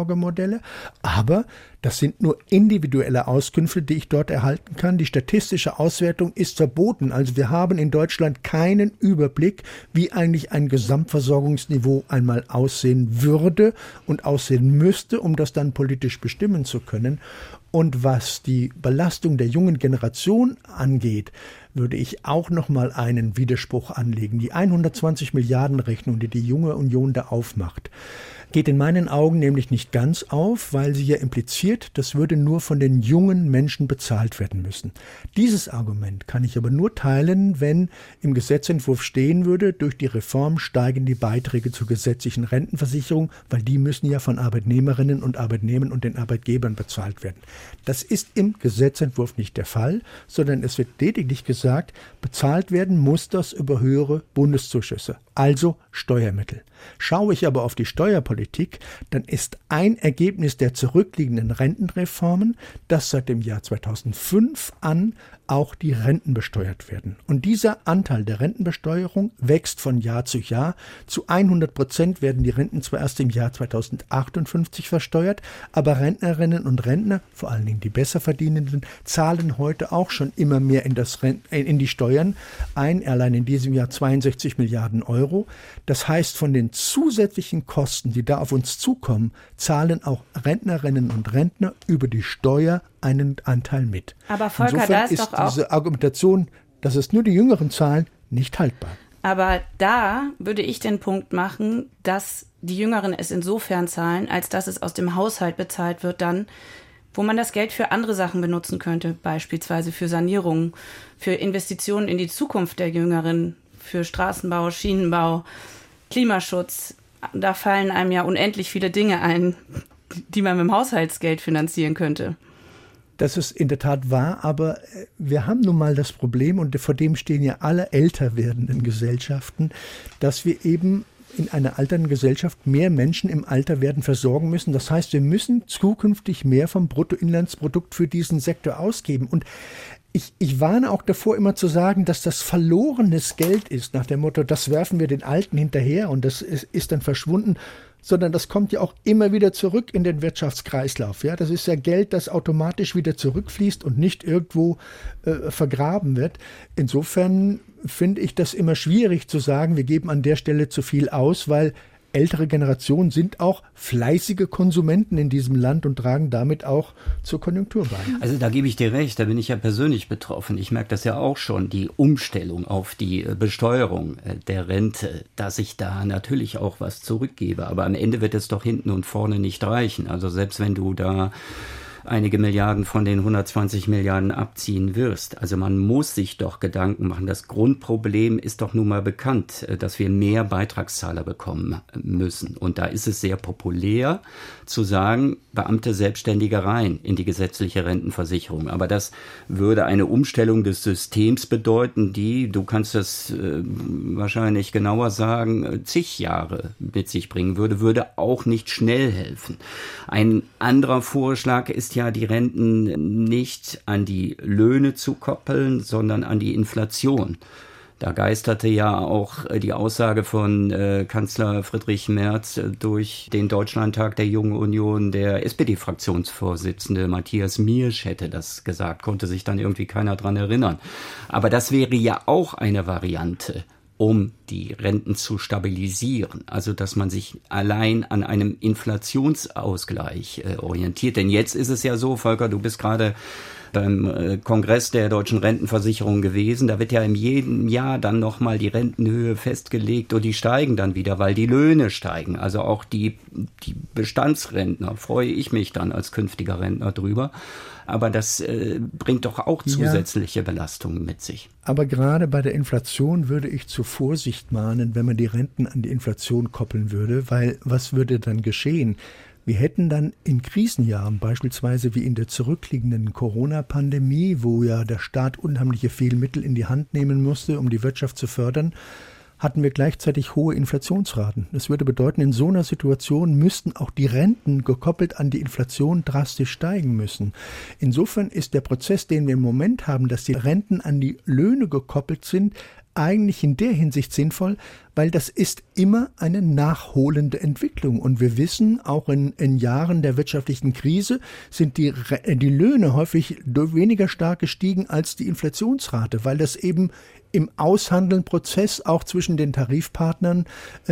Aber das sind nur individuelle Auskünfte, die ich dort erhalten kann. Die statistische Auswertung ist verboten. Also wir haben in Deutschland keinen Überblick, wie eigentlich ein Gesamtversorgungsniveau einmal aussehen würde und aussehen müsste, um das dann politisch bestimmen zu können. Und was die Belastung der jungen Generation angeht, würde ich auch noch mal einen Widerspruch anlegen. Die 120 Milliarden Rechnung, die die Junge Union da aufmacht, geht in meinen Augen nämlich nicht ganz auf, weil sie ja impliziert, das würde nur von den jungen Menschen bezahlt werden müssen. Dieses Argument kann ich aber nur teilen, wenn im Gesetzentwurf stehen würde, durch die Reform steigen die Beiträge zur gesetzlichen Rentenversicherung, weil die müssen ja von Arbeitnehmerinnen und Arbeitnehmern und den Arbeitgebern bezahlt werden. Das ist im Gesetzentwurf nicht der Fall, sondern es wird lediglich gesagt, bezahlt werden muss das über höhere Bundeszuschüsse, also Steuermittel. Schaue ich aber auf die Steuerpolitik, dann ist ein Ergebnis der zurückliegenden Rentenreformen, dass seit dem Jahr 2005 an auch die Renten besteuert werden. Und dieser Anteil der Rentenbesteuerung wächst von Jahr zu Jahr. Zu 100% werden die Renten zwar erst im Jahr 2058 versteuert, aber Rentnerinnen und Rentner, vor allen Dingen die Besserverdienenden, zahlen heute auch schon immer mehr in die Steuern ein, allein in diesem Jahr 62 Milliarden Euro. Das heißt, von den zusätzlichen Kosten, die da auf uns zukommen, zahlen auch Rentnerinnen und Rentner über die Steuer einen Anteil mit. Aber Volker, insofern da ist doch auch diese Argumentation, dass es nur die Jüngeren zahlen, nicht haltbar. Aber da würde ich den Punkt machen, dass die Jüngeren es insofern zahlen, als dass es aus dem Haushalt bezahlt wird dann, wo man das Geld für andere Sachen benutzen könnte, beispielsweise für Sanierungen, für Investitionen in die Zukunft der Jüngeren, für Straßenbau, Schienenbau. Klimaschutz, da fallen einem ja unendlich viele Dinge ein, die man mit dem Haushaltsgeld finanzieren könnte. Das ist in der Tat wahr, aber wir haben nun mal das Problem, und vor dem stehen ja alle älter werdenden Gesellschaften, dass wir eben in einer alternden Gesellschaft mehr Menschen im Alter werden versorgen müssen. Das heißt, wir müssen zukünftig mehr vom Bruttoinlandsprodukt für diesen Sektor ausgeben. Und ich warne auch davor, immer zu sagen, dass das verlorenes Geld ist, nach dem Motto, das werfen wir den Alten hinterher und das ist dann verschwunden, sondern das kommt ja auch immer wieder zurück in den Wirtschaftskreislauf. Ja, das ist ja Geld, das automatisch wieder zurückfließt und nicht irgendwo vergraben wird. Insofern finde ich das immer schwierig zu sagen, wir geben an der Stelle zu viel aus, weil ältere Generationen sind auch fleißige Konsumenten in diesem Land und tragen damit auch zur Konjunktur bei. Also da gebe ich dir recht, da bin ich ja persönlich betroffen. Ich merke das ja auch schon, die Umstellung auf die Besteuerung der Rente, dass ich da natürlich auch was zurückgebe. Aber am Ende wird es doch hinten und vorne nicht reichen. Also selbst wenn du da einige Milliarden von den 120 Milliarden abziehen wirst. Also man muss sich doch Gedanken machen. Das Grundproblem ist doch nun mal bekannt, dass wir mehr Beitragszahler bekommen müssen. Und da ist es sehr populär zu sagen, Beamte Selbstständige rein in die gesetzliche Rentenversicherung. Aber das würde eine Umstellung des Systems bedeuten, die, du kannst das wahrscheinlich genauer sagen, zig Jahre mit sich bringen würde auch nicht schnell helfen. Ein anderer Vorschlag ist ja, die Renten nicht an die Löhne zu koppeln, sondern an die Inflation. Da geisterte ja auch die Aussage von Kanzler Friedrich Merz durch den Deutschlandtag der Jungen Union. Der SPD-Fraktionsvorsitzende Matthias Miersch hätte das gesagt, konnte sich dann irgendwie keiner dran erinnern. Aber das wäre ja auch eine Variante, um die Renten zu stabilisieren. Also, dass man sich allein an einem Inflationsausgleich orientiert. Denn jetzt ist es ja so, Volker, du bist gerade beim Kongress der Deutschen Rentenversicherung gewesen. Da wird ja in jedem Jahr dann nochmal die Rentenhöhe festgelegt und die steigen dann wieder, weil die Löhne steigen. Also auch die Bestandsrentner, freue ich mich dann als künftiger Rentner drüber. Aber das bringt doch auch zusätzliche Belastungen mit sich. Aber gerade bei der Inflation würde ich zur Vorsicht mahnen, wenn man die Renten an die Inflation koppeln würde, weil was würde dann geschehen? Wir hätten dann in Krisenjahren, beispielsweise wie in der zurückliegenden Corona-Pandemie, wo ja der Staat unheimliche Fehlmittel in die Hand nehmen musste, um die Wirtschaft zu fördern, hatten wir gleichzeitig hohe Inflationsraten. Das würde bedeuten, in so einer Situation müssten auch die Renten gekoppelt an die Inflation drastisch steigen müssen. Insofern ist der Prozess, den wir im Moment haben, dass die Renten an die Löhne gekoppelt sind, eigentlich in der Hinsicht sinnvoll, weil das ist immer eine nachholende Entwicklung. Und wir wissen, auch in Jahren der wirtschaftlichen Krise sind die Löhne häufig weniger stark gestiegen als die Inflationsrate, weil das eben im Aushandeln-Prozess auch zwischen den Tarifpartnern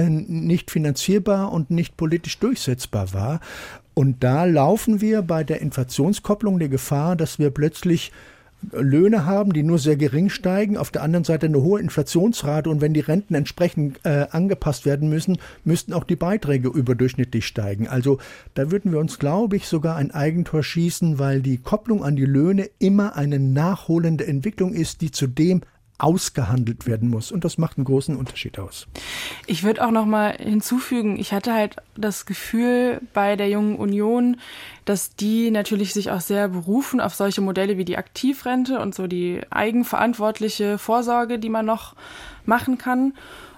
nicht finanzierbar und nicht politisch durchsetzbar war. Und da laufen wir bei der Inflationskopplung der Gefahr, dass wir plötzlich Löhne haben, die nur sehr gering steigen, auf der anderen Seite eine hohe Inflationsrate, und wenn die Renten entsprechend angepasst werden müssen, müssten auch die Beiträge überdurchschnittlich steigen. Also da würden wir uns, glaube ich, sogar ein Eigentor schießen, weil die Kopplung an die Löhne immer eine nachholende Entwicklung ist, die zudem ausgehandelt werden muss. Und das macht einen großen Unterschied aus. Ich würde auch noch mal hinzufügen, ich hatte halt das Gefühl bei der Jungen Union, dass die natürlich sich auch sehr berufen auf solche Modelle wie die Aktivrente und so die eigenverantwortliche Vorsorge, die man noch machen kann.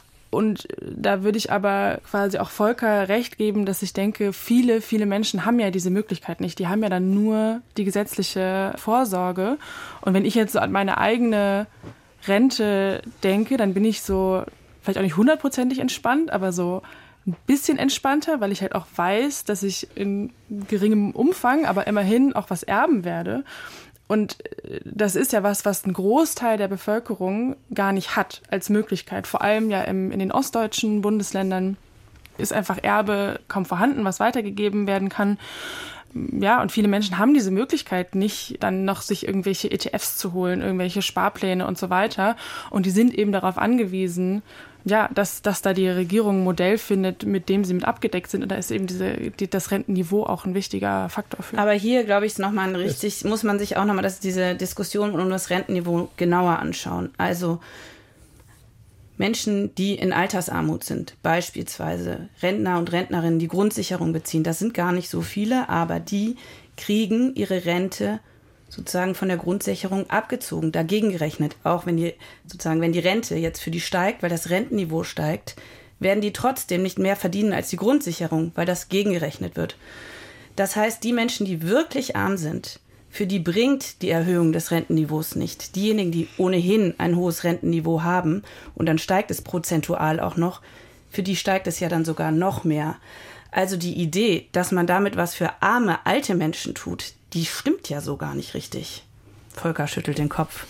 Und da würde ich aber quasi auch Volker recht geben, dass ich denke, viele Menschen haben ja diese Möglichkeit nicht. Die haben ja dann nur die gesetzliche Vorsorge. Und wenn ich jetzt so an meine eigene Rente denke, dann bin ich so, vielleicht auch nicht 100%ig entspannt, aber so ein bisschen entspannter, weil ich halt auch weiß, dass ich in geringem Umfang, aber immerhin auch was erben werde. Und das ist ja was ein Großteil der Bevölkerung gar nicht hat als Möglichkeit. Vor allem ja in den ostdeutschen Bundesländern ist einfach Erbe kaum vorhanden, was weitergegeben werden kann. Ja, und viele Menschen haben diese Möglichkeit nicht, dann noch sich irgendwelche ETFs zu holen, irgendwelche Sparpläne und so weiter. Und die sind eben darauf angewiesen, ja, dass da die Regierung ein Modell findet, mit dem sie mit abgedeckt sind. Und da ist eben das Rentenniveau auch ein wichtiger Faktor für. Aber hier, glaube ich, muss man sich auch nochmal diese Diskussion um das Rentenniveau genauer anschauen. Also Menschen, die in Altersarmut sind, beispielsweise Rentner und Rentnerinnen, die Grundsicherung beziehen, das sind gar nicht so viele, aber die kriegen ihre Rente sozusagen von der Grundsicherung abgezogen, dagegen gerechnet. Auch wenn die Rente jetzt für die steigt, weil das Rentenniveau steigt, werden die trotzdem nicht mehr verdienen als die Grundsicherung, weil das gegengerechnet wird. Das heißt, die Menschen, die wirklich arm sind, für die bringt die Erhöhung des Rentenniveaus nicht. Diejenigen, die ohnehin ein hohes Rentenniveau haben, und dann steigt es prozentual auch noch, für die steigt es ja dann sogar noch mehr. Also die Idee, dass man damit was für arme, alte Menschen tut, die stimmt ja so gar nicht richtig. Volker schüttelt den Kopf.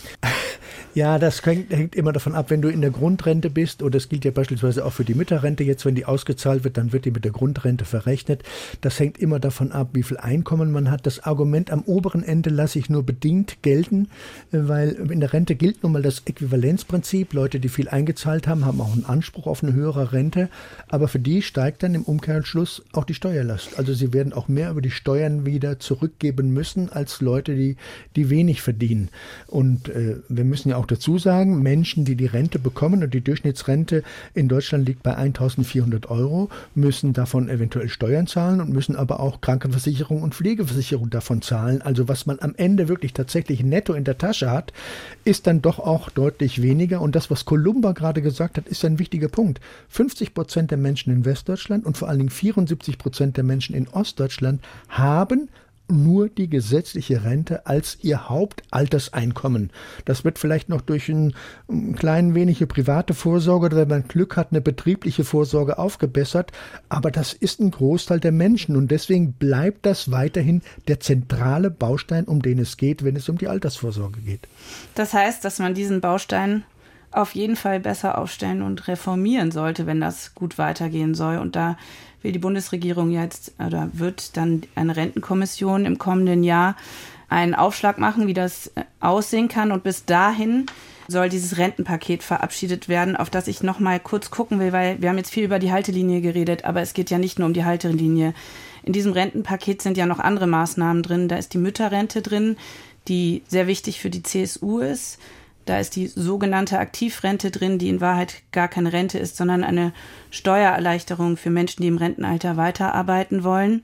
Ja, das hängt immer davon ab, wenn du in der Grundrente bist, oder das gilt ja beispielsweise auch für die Mütterrente jetzt, wenn die ausgezahlt wird, dann wird die mit der Grundrente verrechnet. Das hängt immer davon ab, wie viel Einkommen man hat. Das Argument am oberen Ende lasse ich nur bedingt gelten, weil in der Rente gilt nun mal das Äquivalenzprinzip. Leute, die viel eingezahlt haben, haben auch einen Anspruch auf eine höhere Rente, aber für die steigt dann im Umkehrschluss auch die Steuerlast. Also sie werden auch mehr über die Steuern wieder zurückgeben müssen als Leute, die wenig verdienen. Und wir müssen ja auch dazu sagen, Menschen, die die Rente bekommen, und die Durchschnittsrente in Deutschland liegt bei 1.400 €, müssen davon eventuell Steuern zahlen und müssen aber auch Krankenversicherung und Pflegeversicherung davon zahlen. Also was man am Ende wirklich tatsächlich netto in der Tasche hat, ist dann doch auch deutlich weniger. Und das, was Kolumba gerade gesagt hat, ist ein wichtiger Punkt. 50% der Menschen in Westdeutschland und vor allen Dingen 74% der Menschen in Ostdeutschland haben nur die gesetzliche Rente als ihr Hauptalterseinkommen. Das wird vielleicht noch durch ein klein wenig private Vorsorge oder wenn man Glück hat, eine betriebliche Vorsorge aufgebessert. Aber das ist ein Großteil der Menschen und deswegen bleibt das weiterhin der zentrale Baustein, um den es geht, wenn es um die Altersvorsorge geht. Das heißt, dass man diesen Baustein auf jeden Fall besser aufstellen und reformieren sollte, wenn das gut weitergehen soll. Und da will die Bundesregierung jetzt oder wird dann eine Rentenkommission im kommenden Jahr einen Aufschlag machen, wie das aussehen kann. Und bis dahin soll dieses Rentenpaket verabschiedet werden, auf das ich noch mal kurz gucken will, weil wir haben jetzt viel über die Haltelinie geredet, aber es geht ja nicht nur um die Haltelinie. In diesem Rentenpaket sind ja noch andere Maßnahmen drin. Da ist die Mütterrente drin, die sehr wichtig für die CSU ist. Da ist die sogenannte Aktivrente drin, die in Wahrheit gar keine Rente ist, sondern eine Steuererleichterung für Menschen, die im Rentenalter weiterarbeiten wollen.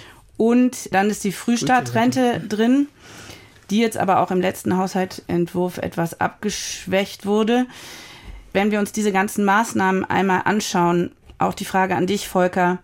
Und dann ist die Frühstartrente drin, die jetzt aber auch im letzten Haushaltsentwurf etwas abgeschwächt wurde. Wenn wir uns diese ganzen Maßnahmen einmal anschauen, auch die Frage an dich, Volker,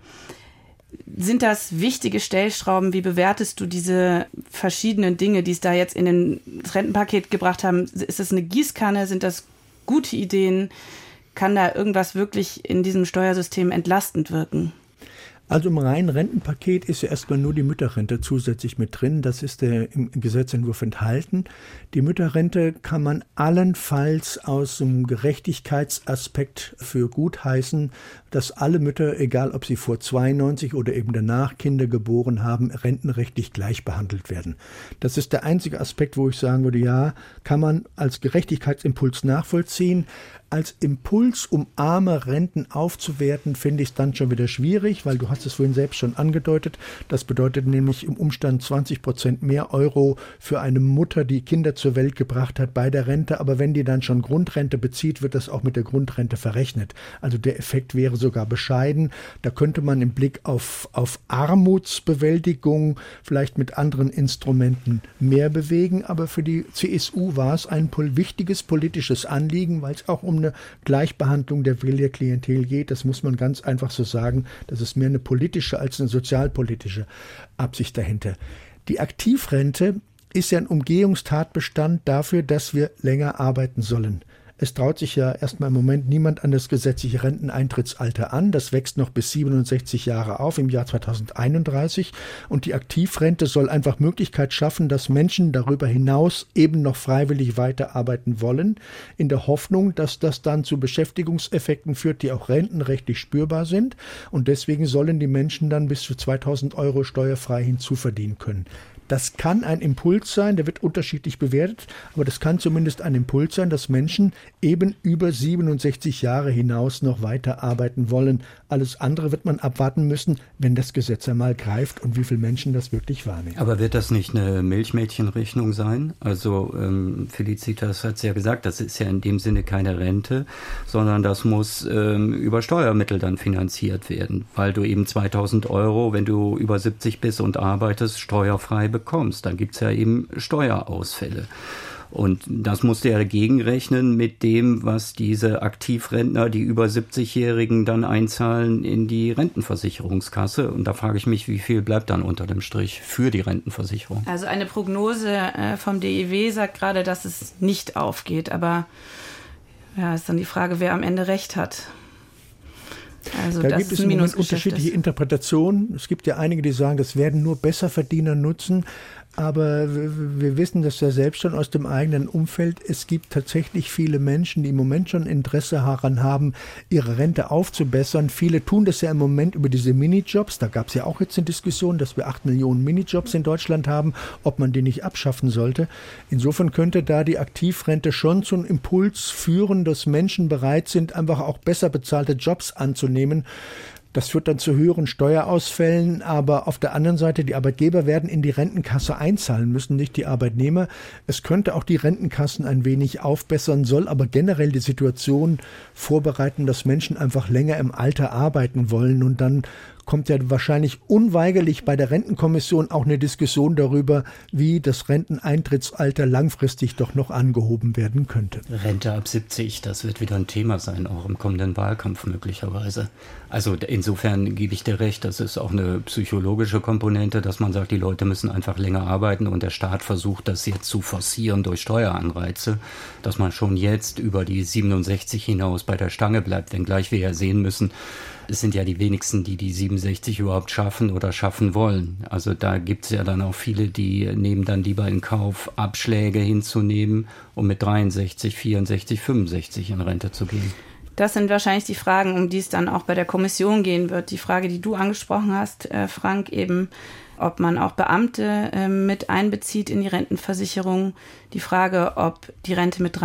sind das wichtige Stellschrauben? Wie bewertest du diese verschiedenen Dinge, die es da jetzt in das Rentenpaket gebracht haben? Ist das eine Gießkanne? Sind das gute Ideen? Kann da irgendwas wirklich in diesem Steuersystem entlastend wirken? Also im reinen Rentenpaket ist ja erstmal nur die Mütterrente zusätzlich mit drin. Das ist im Gesetzentwurf enthalten. Die Mütterrente kann man allenfalls aus dem Gerechtigkeitsaspekt für gut heißen, dass alle Mütter, egal ob sie vor 92 oder eben danach Kinder geboren haben, rentenrechtlich gleich behandelt werden. Das ist der einzige Aspekt, wo ich sagen würde, ja, kann man als Gerechtigkeitsimpuls nachvollziehen. Als Impuls, um arme Renten aufzuwerten, finde ich es dann schon wieder schwierig, weil du hast es vorhin selbst schon angedeutet. Das bedeutet nämlich im Umstand 20% mehr Euro für eine Mutter, die Kinder zur Welt gebracht hat bei der Rente. Aber wenn die dann schon Grundrente bezieht, wird das auch mit der Grundrente verrechnet. Also der Effekt wäre sogar bescheiden. Da könnte man im Blick auf Armutsbewältigung vielleicht mit anderen Instrumenten mehr bewegen. Aber für die CSU war es ein wichtiges politisches Anliegen, weil es auch um eine Gleichbehandlung der Wählerklientel geht. Das muss man ganz einfach so sagen. Das ist mehr eine politische als eine sozialpolitische Absicht dahinter. Die Aktivrente ist ja ein Umgehungstatbestand dafür, dass wir länger arbeiten sollen. Es traut sich ja erstmal im Moment niemand an das gesetzliche Renteneintrittsalter an. Das wächst noch bis 67 Jahre auf im Jahr 2031. Und die Aktivrente soll einfach Möglichkeit schaffen, dass Menschen darüber hinaus eben noch freiwillig weiterarbeiten wollen, in der Hoffnung, dass das dann zu Beschäftigungseffekten führt, die auch rentenrechtlich spürbar sind. Und deswegen sollen die Menschen dann bis zu 2.000 € steuerfrei hinzuverdienen können. Das kann ein Impuls sein, der wird unterschiedlich bewertet, aber das kann zumindest ein Impuls sein, dass Menschen eben über 67 Jahre hinaus noch weiter arbeiten wollen. Alles andere wird man abwarten müssen, wenn das Gesetz einmal greift und wie viele Menschen das wirklich wahrnehmen. Aber wird das nicht eine Milchmädchenrechnung sein? Also Felicitas hat es ja gesagt, das ist ja in dem Sinne keine Rente, sondern das muss über Steuermittel dann finanziert werden, weil du eben 2.000 Euro, wenn du über 70 bist und arbeitest, steuerfrei bekommst. Dann gibt es ja eben Steuerausfälle. Und das musst du ja gegenrechnen mit dem, was diese Aktivrentner, die über 70-Jährigen dann einzahlen in die Rentenversicherungskasse. Und da frage ich mich, wie viel bleibt dann unter dem Strich für die Rentenversicherung? Also eine Prognose vom DIW sagt gerade, dass es nicht aufgeht. Aber ja, ist dann die Frage, wer am Ende recht hat. Also da gibt es im Moment unterschiedliche Interpretationen. Es gibt ja einige, die sagen, das werden nur Besserverdiener nutzen. Aber wir wissen das ja selbst schon aus dem eigenen Umfeld. Es gibt tatsächlich viele Menschen, die im Moment schon Interesse daran haben, ihre Rente aufzubessern. Viele tun das ja im Moment über diese Minijobs. Da gab es ja auch jetzt eine Diskussion, dass wir 8 Millionen Minijobs in Deutschland haben, ob man die nicht abschaffen sollte. Insofern könnte da die Aktivrente schon zu einem Impuls führen, dass Menschen bereit sind, einfach auch besser bezahlte Jobs anzunehmen. Das führt dann zu höheren Steuerausfällen, aber auf der anderen Seite, die Arbeitgeber werden in die Rentenkasse einzahlen müssen, nicht die Arbeitnehmer. Es könnte auch die Rentenkassen ein wenig aufbessern, soll aber generell die Situation vorbereiten, dass Menschen einfach länger im Alter arbeiten wollen. Und dann kommt ja wahrscheinlich unweigerlich bei der Rentenkommission auch eine Diskussion darüber, wie das Renteneintrittsalter langfristig doch noch angehoben werden könnte. Rente ab 70, das wird wieder ein Thema sein, auch im kommenden Wahlkampf möglicherweise. Also insofern gebe ich dir recht, das ist auch eine psychologische Komponente, dass man sagt, die Leute müssen einfach länger arbeiten und der Staat versucht, das jetzt zu forcieren durch Steueranreize, dass man schon jetzt über die 67 hinaus bei der Stange bleibt, wenngleich wir ja sehen müssen, es sind ja die wenigsten, die 67 überhaupt schaffen oder schaffen wollen. Also da gibt es ja dann auch viele, die nehmen dann lieber in Kauf, Abschläge hinzunehmen, um mit 63, 64, 65 in Rente zu gehen. Das sind wahrscheinlich die Fragen, um die es dann auch bei der Kommission gehen wird. Die Frage, die du angesprochen hast, Frank, eben, ob man auch Beamte mit einbezieht in die Rentenversicherung. Die Frage, ob die Rente mit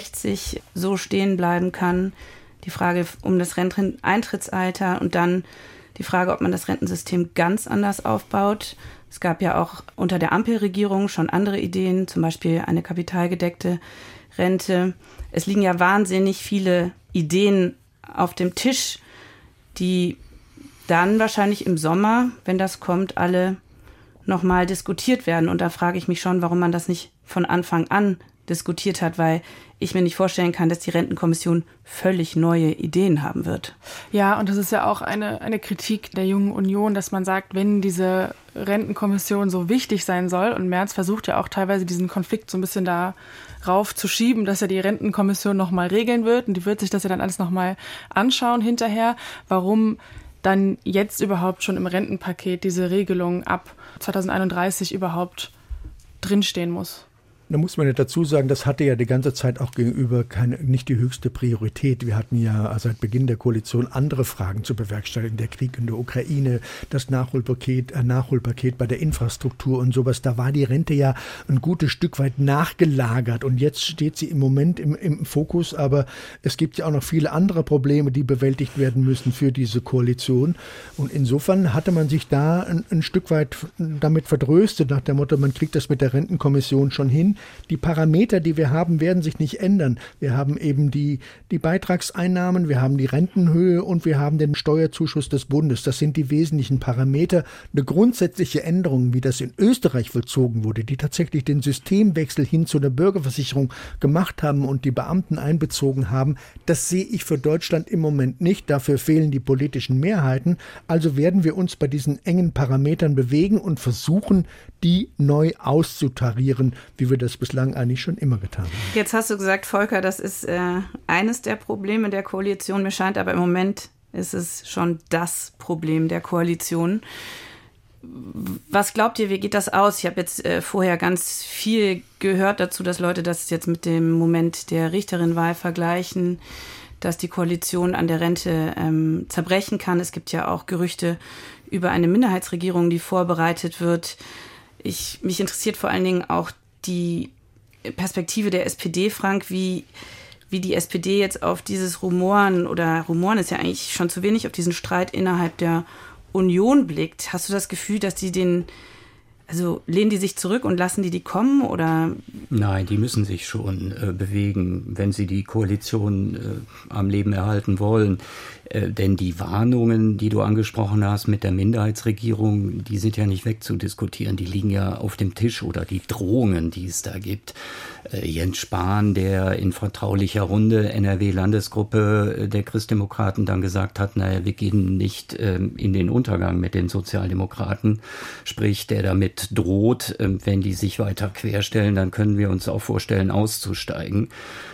63 so stehen bleiben kann. Die Frage um das Renteneintrittsalter und dann die Frage, ob man das Rentensystem ganz anders aufbaut. Es gab ja auch unter der Ampelregierung schon andere Ideen, zum Beispiel eine kapitalgedeckte Rente. Es liegen ja wahnsinnig viele Ideen auf dem Tisch, die dann wahrscheinlich im Sommer, wenn das kommt, alle nochmal diskutiert werden. Und da frage ich mich schon, warum man das nicht von Anfang an diskutiert hat, weil ich mir nicht vorstellen kann, dass die Rentenkommission völlig neue Ideen haben wird. Ja, und das ist ja auch eine Kritik der Jungen Union, dass man sagt, wenn diese Rentenkommission so wichtig sein soll, und Merz versucht ja auch teilweise diesen Konflikt so ein bisschen darauf zu schieben, dass ja die Rentenkommission nochmal regeln wird und die wird sich das ja dann alles nochmal anschauen hinterher, warum dann jetzt überhaupt schon im Rentenpaket diese Regelung ab 2031 überhaupt drinstehen muss. Da muss man ja dazu sagen, das hatte ja die ganze Zeit auch gegenüber nicht die höchste Priorität. Wir hatten ja seit Beginn der Koalition andere Fragen zu bewerkstelligen. Der Krieg in der Ukraine, das Nachholpaket bei der Infrastruktur und sowas. Da war die Rente ja ein gutes Stück weit nachgelagert. Und jetzt steht sie im Moment im Fokus. Aber es gibt ja auch noch viele andere Probleme, die bewältigt werden müssen für diese Koalition. Und insofern hatte man sich da ein Stück weit damit vertröstet, nach dem Motto, man kriegt das mit der Rentenkommission schon hin. Die Parameter, die wir haben, werden sich nicht ändern. Wir haben eben die Beitragseinnahmen, wir haben die Rentenhöhe und wir haben den Steuerzuschuss des Bundes. Das sind die wesentlichen Parameter. Eine grundsätzliche Änderung, wie das in Österreich vollzogen wurde, die tatsächlich den Systemwechsel hin zu einer Bürgerversicherung gemacht haben und die Beamten einbezogen haben, das sehe ich für Deutschland im Moment nicht. Dafür fehlen die politischen Mehrheiten. Also werden wir uns bei diesen engen Parametern bewegen und versuchen, die neu auszutarieren, wie wir das bislang eigentlich schon immer getan haben. Jetzt hast du gesagt, Volker, das ist eines der Probleme der Koalition. Mir scheint aber im Moment ist es schon das Problem der Koalition. Was glaubt ihr, wie geht das aus? Ich habe jetzt vorher ganz viel gehört dazu, dass Leute das jetzt mit dem Moment der Richterin-Wahl vergleichen, dass die Koalition an der Rente zerbrechen kann. Es gibt ja auch Gerüchte über eine Minderheitsregierung, die vorbereitet wird. Mich interessiert vor allen Dingen auch die Perspektive der SPD, Frank, wie die SPD jetzt auf dieses Rumoren ist ja eigentlich schon zu wenig, auf diesen Streit innerhalb der Union blickt. Hast du das Gefühl, dass lehnen die sich zurück und lassen die kommen, oder? Nein, die müssen sich schon bewegen, wenn sie die Koalition am Leben erhalten wollen. Denn die Warnungen, die du angesprochen hast mit der Minderheitsregierung, die sind ja nicht wegzudiskutieren. Die liegen ja auf dem Tisch, oder die Drohungen, die es da gibt. Jens Spahn, der in vertraulicher Runde NRW-Landesgruppe der Christdemokraten dann gesagt hat, naja, wir gehen nicht in den Untergang mit den Sozialdemokraten. Sprich, der damit droht, wenn die sich weiter querstellen, dann können wir uns auch vorstellen, auszusteigen.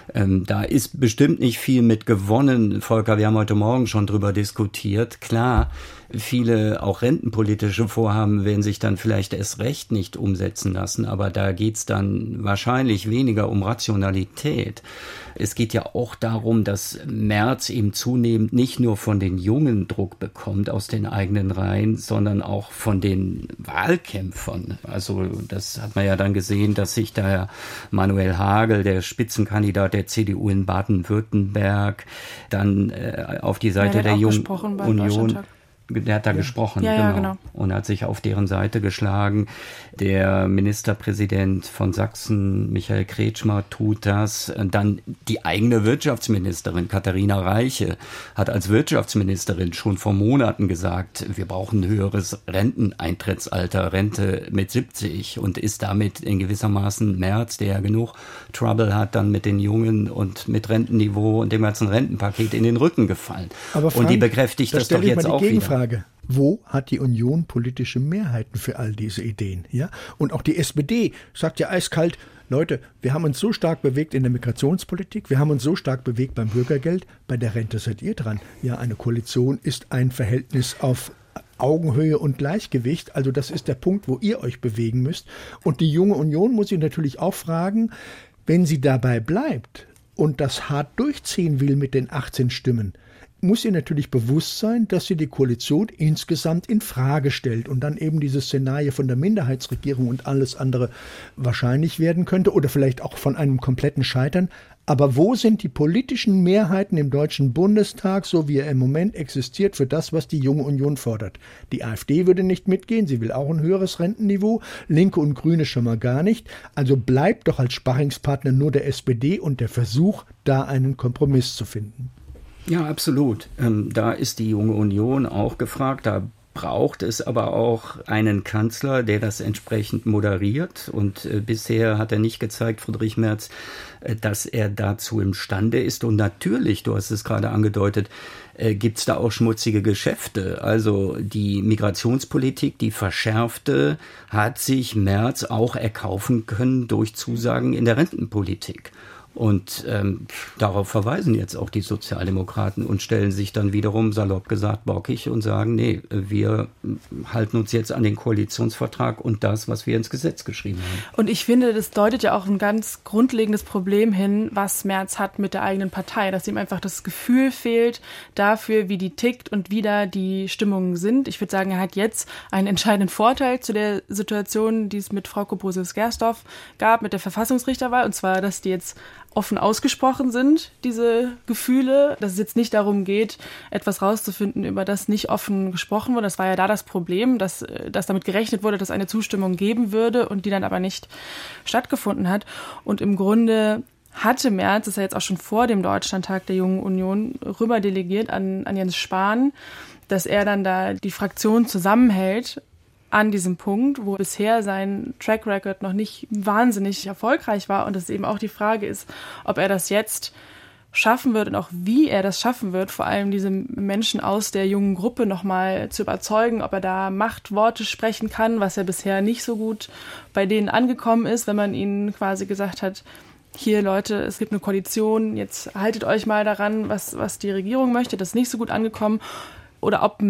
Da ist bestimmt nicht viel mit gewonnen. Volker, wir haben heute Morgen schon drüber diskutiert. Klar, viele auch rentenpolitische Vorhaben werden sich dann vielleicht erst recht nicht umsetzen lassen, aber da geht's dann wahrscheinlich weniger um Rationalität. Es geht ja auch darum, dass Merz eben zunehmend nicht nur von den Jungen Druck bekommt aus den eigenen Reihen, sondern auch von den Wahlkämpfern. Also das hat man ja dann gesehen, dass sich da Manuel Hagel, der Spitzenkandidat der CDU in Baden-Württemberg, dann auf die Seite der Jungen Union... Der hat da gesprochen, genau. Und hat sich auf deren Seite geschlagen. Der Ministerpräsident von Sachsen, Michael Kretschmer, tut das. Dann die eigene Wirtschaftsministerin, Katharina Reiche, hat als Wirtschaftsministerin schon vor Monaten gesagt, wir brauchen ein höheres Renteneintrittsalter, Rente mit 70, und ist damit in gewissermaßen Merz, der ja genug Trouble hat, dann mit den Jungen und mit Rentenniveau und dem ganzen Rentenpaket in den Rücken gefallen. Aber Frank, und die bekräftigt das doch jetzt auch wieder. Wo hat die Union politische Mehrheiten für all diese Ideen? Ja? Und auch die SPD sagt ja eiskalt, Leute, wir haben uns so stark bewegt in der Migrationspolitik, wir haben uns so stark bewegt beim Bürgergeld, bei der Rente seid ihr dran. Ja, eine Koalition ist ein Verhältnis auf Augenhöhe und Gleichgewicht. Also das ist der Punkt, wo ihr euch bewegen müsst. Und die junge Union muss sich natürlich auch fragen, wenn sie dabei bleibt und das hart durchziehen will mit den 18 Stimmen, muss ihr natürlich bewusst sein, dass sie die Koalition insgesamt in Frage stellt und dann eben dieses Szenario von der Minderheitsregierung und alles andere wahrscheinlich werden könnte oder vielleicht auch von einem kompletten Scheitern. Aber wo sind die politischen Mehrheiten im Deutschen Bundestag, so wie er im Moment existiert, für das, was die Junge Union fordert? Die AfD würde nicht mitgehen, sie will auch ein höheres Rentenniveau, Linke und Grüne schon mal gar nicht. Also bleibt doch als Sparringspartner nur der SPD und der Versuch, da einen Kompromiss zu finden. Ja, absolut. Da ist die Junge Union auch gefragt. Da braucht es aber auch einen Kanzler, der das entsprechend moderiert. Und bisher hat er nicht gezeigt, Friedrich Merz, dass er dazu imstande ist. Und natürlich, du hast es gerade angedeutet, gibt es da auch schmutzige Geschäfte. Also die Migrationspolitik, die verschärfte, hat sich Merz auch erkaufen können durch Zusagen in der Rentenpolitik. Und darauf verweisen jetzt auch die Sozialdemokraten und stellen sich dann wiederum, salopp gesagt, bockig und sagen, nee, wir halten uns jetzt an den Koalitionsvertrag und das, was wir ins Gesetz geschrieben haben. Und ich finde, das deutet ja auch ein ganz grundlegendes Problem hin, was Merz hat mit der eigenen Partei, dass ihm einfach das Gefühl fehlt dafür, wie die tickt und wie da die Stimmungen sind. Ich würde sagen, er hat jetzt einen entscheidenden Vorteil zu der Situation, die es mit Frau Brosius-Gersdorf gab, mit der Verfassungsrichterwahl, und zwar, dass die jetzt offen ausgesprochen sind, diese Gefühle, dass es jetzt nicht darum geht, etwas rauszufinden, über das nicht offen gesprochen wurde. Das war ja da das Problem, dass damit gerechnet wurde, dass eine Zustimmung geben würde und die dann aber nicht stattgefunden hat. Und im Grunde hatte Merz, das ist ja jetzt auch schon vor dem Deutschlandtag der Jungen Union, rüber delegiert an Jens Spahn, dass er dann da die Fraktion zusammenhält an diesem Punkt, wo bisher sein Track Record noch nicht wahnsinnig erfolgreich war und es eben auch die Frage ist, ob er das jetzt schaffen wird und auch wie er das schaffen wird, vor allem diese Menschen aus der jungen Gruppe nochmal zu überzeugen, ob er da Machtworte sprechen kann, was ja bisher nicht so gut bei denen angekommen ist, wenn man ihnen quasi gesagt hat, hier Leute, es gibt eine Koalition, jetzt haltet euch mal daran, was die Regierung möchte, das ist nicht so gut angekommen. oder ob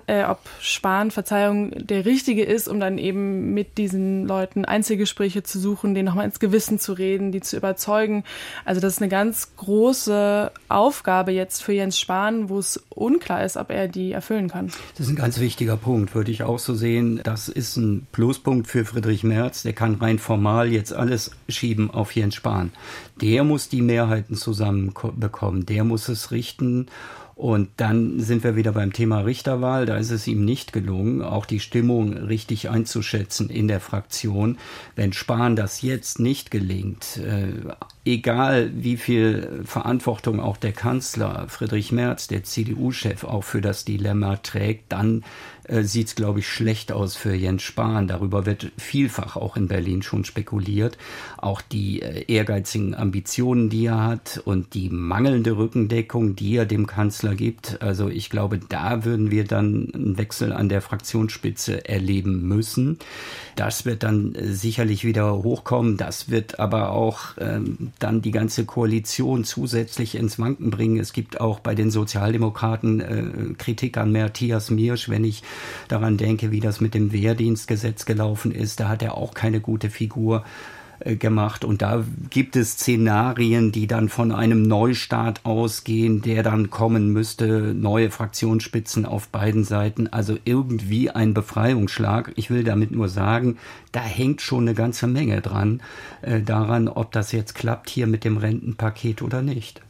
Spahn, Verzeihung, der Richtige ist, um dann eben mit diesen Leuten Einzelgespräche zu suchen, denen nochmal ins Gewissen zu reden, die zu überzeugen. Also das ist eine ganz große Aufgabe jetzt für Jens Spahn, wo es unklar ist, ob er die erfüllen kann. Das ist ein ganz wichtiger Punkt, würde ich auch so sehen. Das ist ein Pluspunkt für Friedrich Merz. Der kann rein formal jetzt alles schieben auf Jens Spahn. Der muss die Mehrheiten zusammenbekommen, der muss es richten. Und dann sind wir wieder beim Thema Richterwahl. Da ist es ihm nicht gelungen, auch die Stimmung richtig einzuschätzen in der Fraktion. Wenn Spahn das jetzt nicht gelingt, egal wie viel Verantwortung auch der Kanzler Friedrich Merz, der CDU-Chef, auch für das Dilemma trägt, dann sieht es, glaube ich, schlecht aus für Jens Spahn. Darüber wird vielfach auch in Berlin schon spekuliert. Auch die ehrgeizigen Ambitionen, die er hat und die mangelnde Rückendeckung, die er dem Kanzler gibt. Also ich glaube, da würden wir dann einen Wechsel an der Fraktionsspitze erleben müssen. Das wird dann sicherlich wieder hochkommen. Das wird aber auch dann die ganze Koalition zusätzlich ins Wanken bringen. Es gibt auch bei den Sozialdemokraten Kritik an Matthias Miersch, wenn ich daran denke, wie das mit dem Wehrdienstgesetz gelaufen ist. Da hat er auch keine gute Figur gemacht. Und da gibt es Szenarien, die dann von einem Neustart ausgehen, der dann kommen müsste, neue Fraktionsspitzen auf beiden Seiten. Also irgendwie ein Befreiungsschlag. Ich will damit nur sagen, da hängt schon eine ganze Menge daran, ob das jetzt klappt hier mit dem Rentenpaket oder nicht.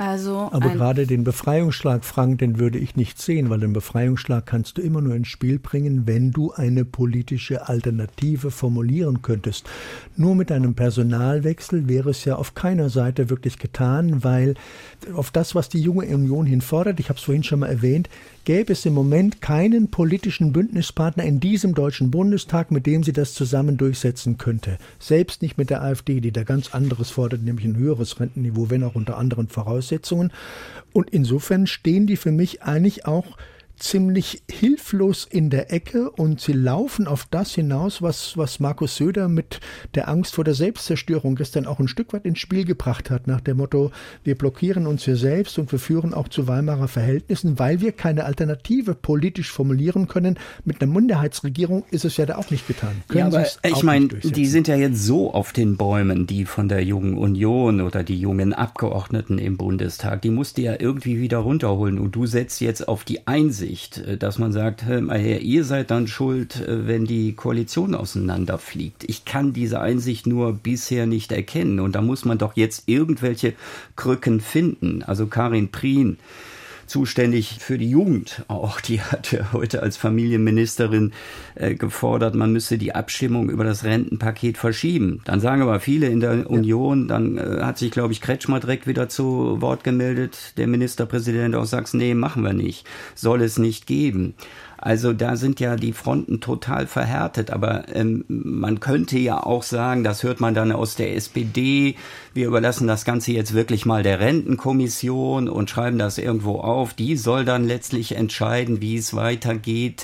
Aber gerade den Befreiungsschlag, Frank, den würde ich nicht sehen, weil den Befreiungsschlag kannst du immer nur ins Spiel bringen, wenn du eine politische Alternative formulieren könntest. Nur mit einem Personalwechsel wäre es ja auf keiner Seite wirklich getan, weil auf das, was die Junge Union hinfordert, ich habe es vorhin schon mal erwähnt, gäbe es im Moment keinen politischen Bündnispartner in diesem Deutschen Bundestag, mit dem sie das zusammen durchsetzen könnte. Selbst nicht mit der AfD, die da ganz anderes fordert, nämlich ein höheres Rentenniveau, wenn auch unter anderen Voraussetzungen. Und insofern stehen die für mich eigentlich auch ziemlich hilflos in der Ecke und sie laufen auf das hinaus, was Markus Söder mit der Angst vor der Selbstzerstörung gestern auch ein Stück weit ins Spiel gebracht hat, nach dem Motto, wir blockieren uns hier selbst und wir führen auch zu Weimarer Verhältnissen, weil wir keine Alternative politisch formulieren können. Mit einer Minderheitsregierung ist es ja da auch nicht getan. Ja, aber ich meine, die sind ja jetzt so auf den Bäumen, die von der Jungen Union oder die jungen Abgeordneten im Bundestag, die musst du ja irgendwie wieder runterholen und du setzt jetzt auf die Einsicht, dass man sagt, ihr seid dann schuld, wenn die Koalition auseinanderfliegt. Ich kann diese Einsicht nur bisher nicht erkennen und da muss man doch jetzt irgendwelche Krücken finden. Also Karin Prien, zuständig für die Jugend auch, die hat ja heute als Familienministerin gefordert, man müsse die Abstimmung über das Rentenpaket verschieben. Dann sagen aber viele in der Union, dann hat sich, glaube ich, Kretschmer direkt wieder zu Wort gemeldet, der Ministerpräsident aus Sachsen, nee, machen wir nicht, soll es nicht geben. Also da sind ja die Fronten total verhärtet, aber man könnte ja auch sagen, das hört man dann aus der SPD, wir überlassen das Ganze jetzt wirklich mal der Rentenkommission und schreiben das irgendwo auf. Die soll dann letztlich entscheiden, wie es weitergeht,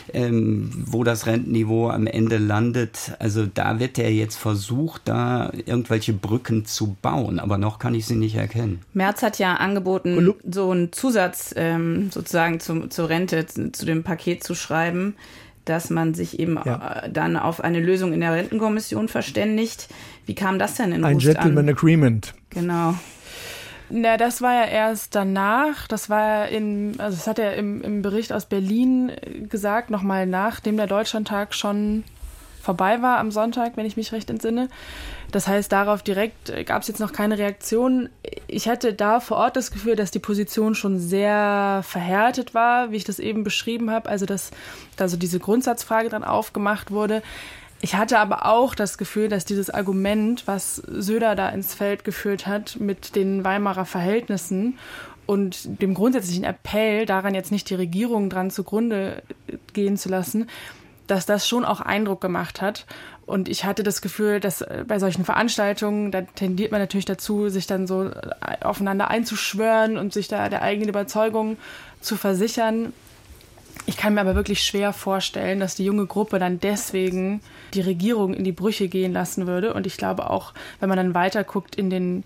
wo das Rentenniveau am Ende landet. Also da wird ja jetzt versucht, da irgendwelche Brücken zu bauen, aber noch kann ich sie nicht erkennen. Merz hat ja angeboten, so einen Zusatz sozusagen zur Rente, zu dem Paket zu schreiben, dass man sich eben dann auf eine Lösung in der Rentenkommission verständigt. Wie kam das denn in Rust an? Ein Gentleman Agreement. Genau. Na, das war ja erst danach, das hat er im Bericht aus Berlin gesagt, nochmal nachdem der Deutschlandtag schon vorbei war am Sonntag, wenn ich mich recht entsinne. Das heißt, darauf direkt gab es jetzt noch keine Reaktion. Ich hatte da vor Ort das Gefühl, dass die Position schon sehr verhärtet war, wie ich das eben beschrieben habe, also dass da so diese Grundsatzfrage dran aufgemacht wurde. Ich hatte aber auch das Gefühl, dass dieses Argument, was Söder da ins Feld geführt hat mit den Weimarer Verhältnissen und dem grundsätzlichen Appell, daran jetzt nicht die Regierung dran zugrunde gehen zu lassen, dass das schon auch Eindruck gemacht hat. Und ich hatte das Gefühl, dass bei solchen Veranstaltungen, da tendiert man natürlich dazu, sich dann so aufeinander einzuschwören und sich da der eigenen Überzeugung zu versichern. Ich kann mir aber wirklich schwer vorstellen, dass die junge Gruppe dann deswegen die Regierung in die Brüche gehen lassen würde. Und ich glaube auch, wenn man dann weiter guckt in den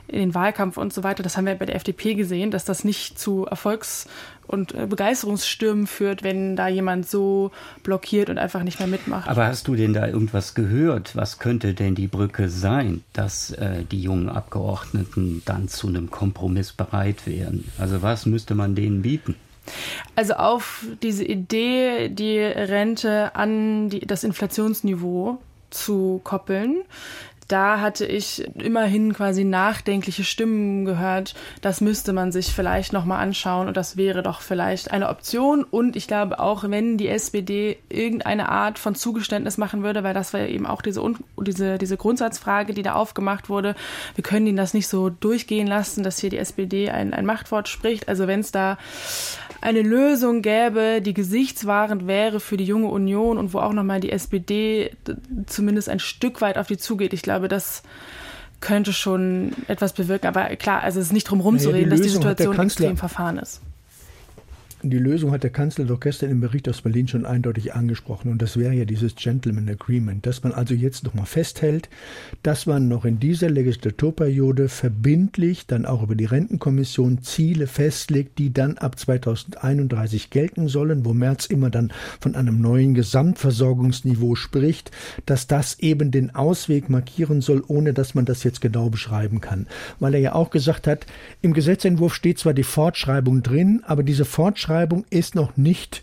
in den Wahlkampf und so weiter. Das haben wir bei der FDP gesehen, dass das nicht zu Erfolgs- und Begeisterungsstürmen führt, wenn da jemand so blockiert und einfach nicht mehr mitmacht. Aber hast du denn da irgendwas gehört? Was könnte denn die Brücke sein, dass die jungen Abgeordneten dann zu einem Kompromiss bereit wären? Also was müsste man denen bieten? Also auf diese Idee, die Rente an das Inflationsniveau zu koppeln, da hatte ich immerhin quasi nachdenkliche Stimmen gehört. Das müsste man sich vielleicht nochmal anschauen und das wäre doch vielleicht eine Option. Und ich glaube auch, wenn die SPD irgendeine Art von Zugeständnis machen würde, weil das war ja eben auch diese Grundsatzfrage, die da aufgemacht wurde. Wir können ihnen das nicht so durchgehen lassen, dass hier die SPD ein Machtwort spricht. Also wenn es da eine Lösung gäbe, die gesichtswahrend wäre für die junge Union und wo auch nochmal die SPD zumindest ein Stück weit auf die zugeht. Ich glaube, das könnte schon etwas bewirken. Aber klar, also es ist nicht drum rumzureden, dass die Situation extrem verfahren ist. Die Lösung hat der Kanzler doch gestern im Bericht aus Berlin schon eindeutig angesprochen. Und das wäre ja dieses Gentleman Agreement, dass man also jetzt nochmal festhält, dass man noch in dieser Legislaturperiode verbindlich dann auch über die Rentenkommission Ziele festlegt, die dann ab 2031 gelten sollen, wo Merz immer dann von einem neuen Gesamtversorgungsniveau spricht, dass das eben den Ausweg markieren soll, ohne dass man das jetzt genau beschreiben kann. Weil er ja auch gesagt hat, im Gesetzentwurf steht zwar die Fortschreibung drin, aber diese Fortschreibung ist noch nicht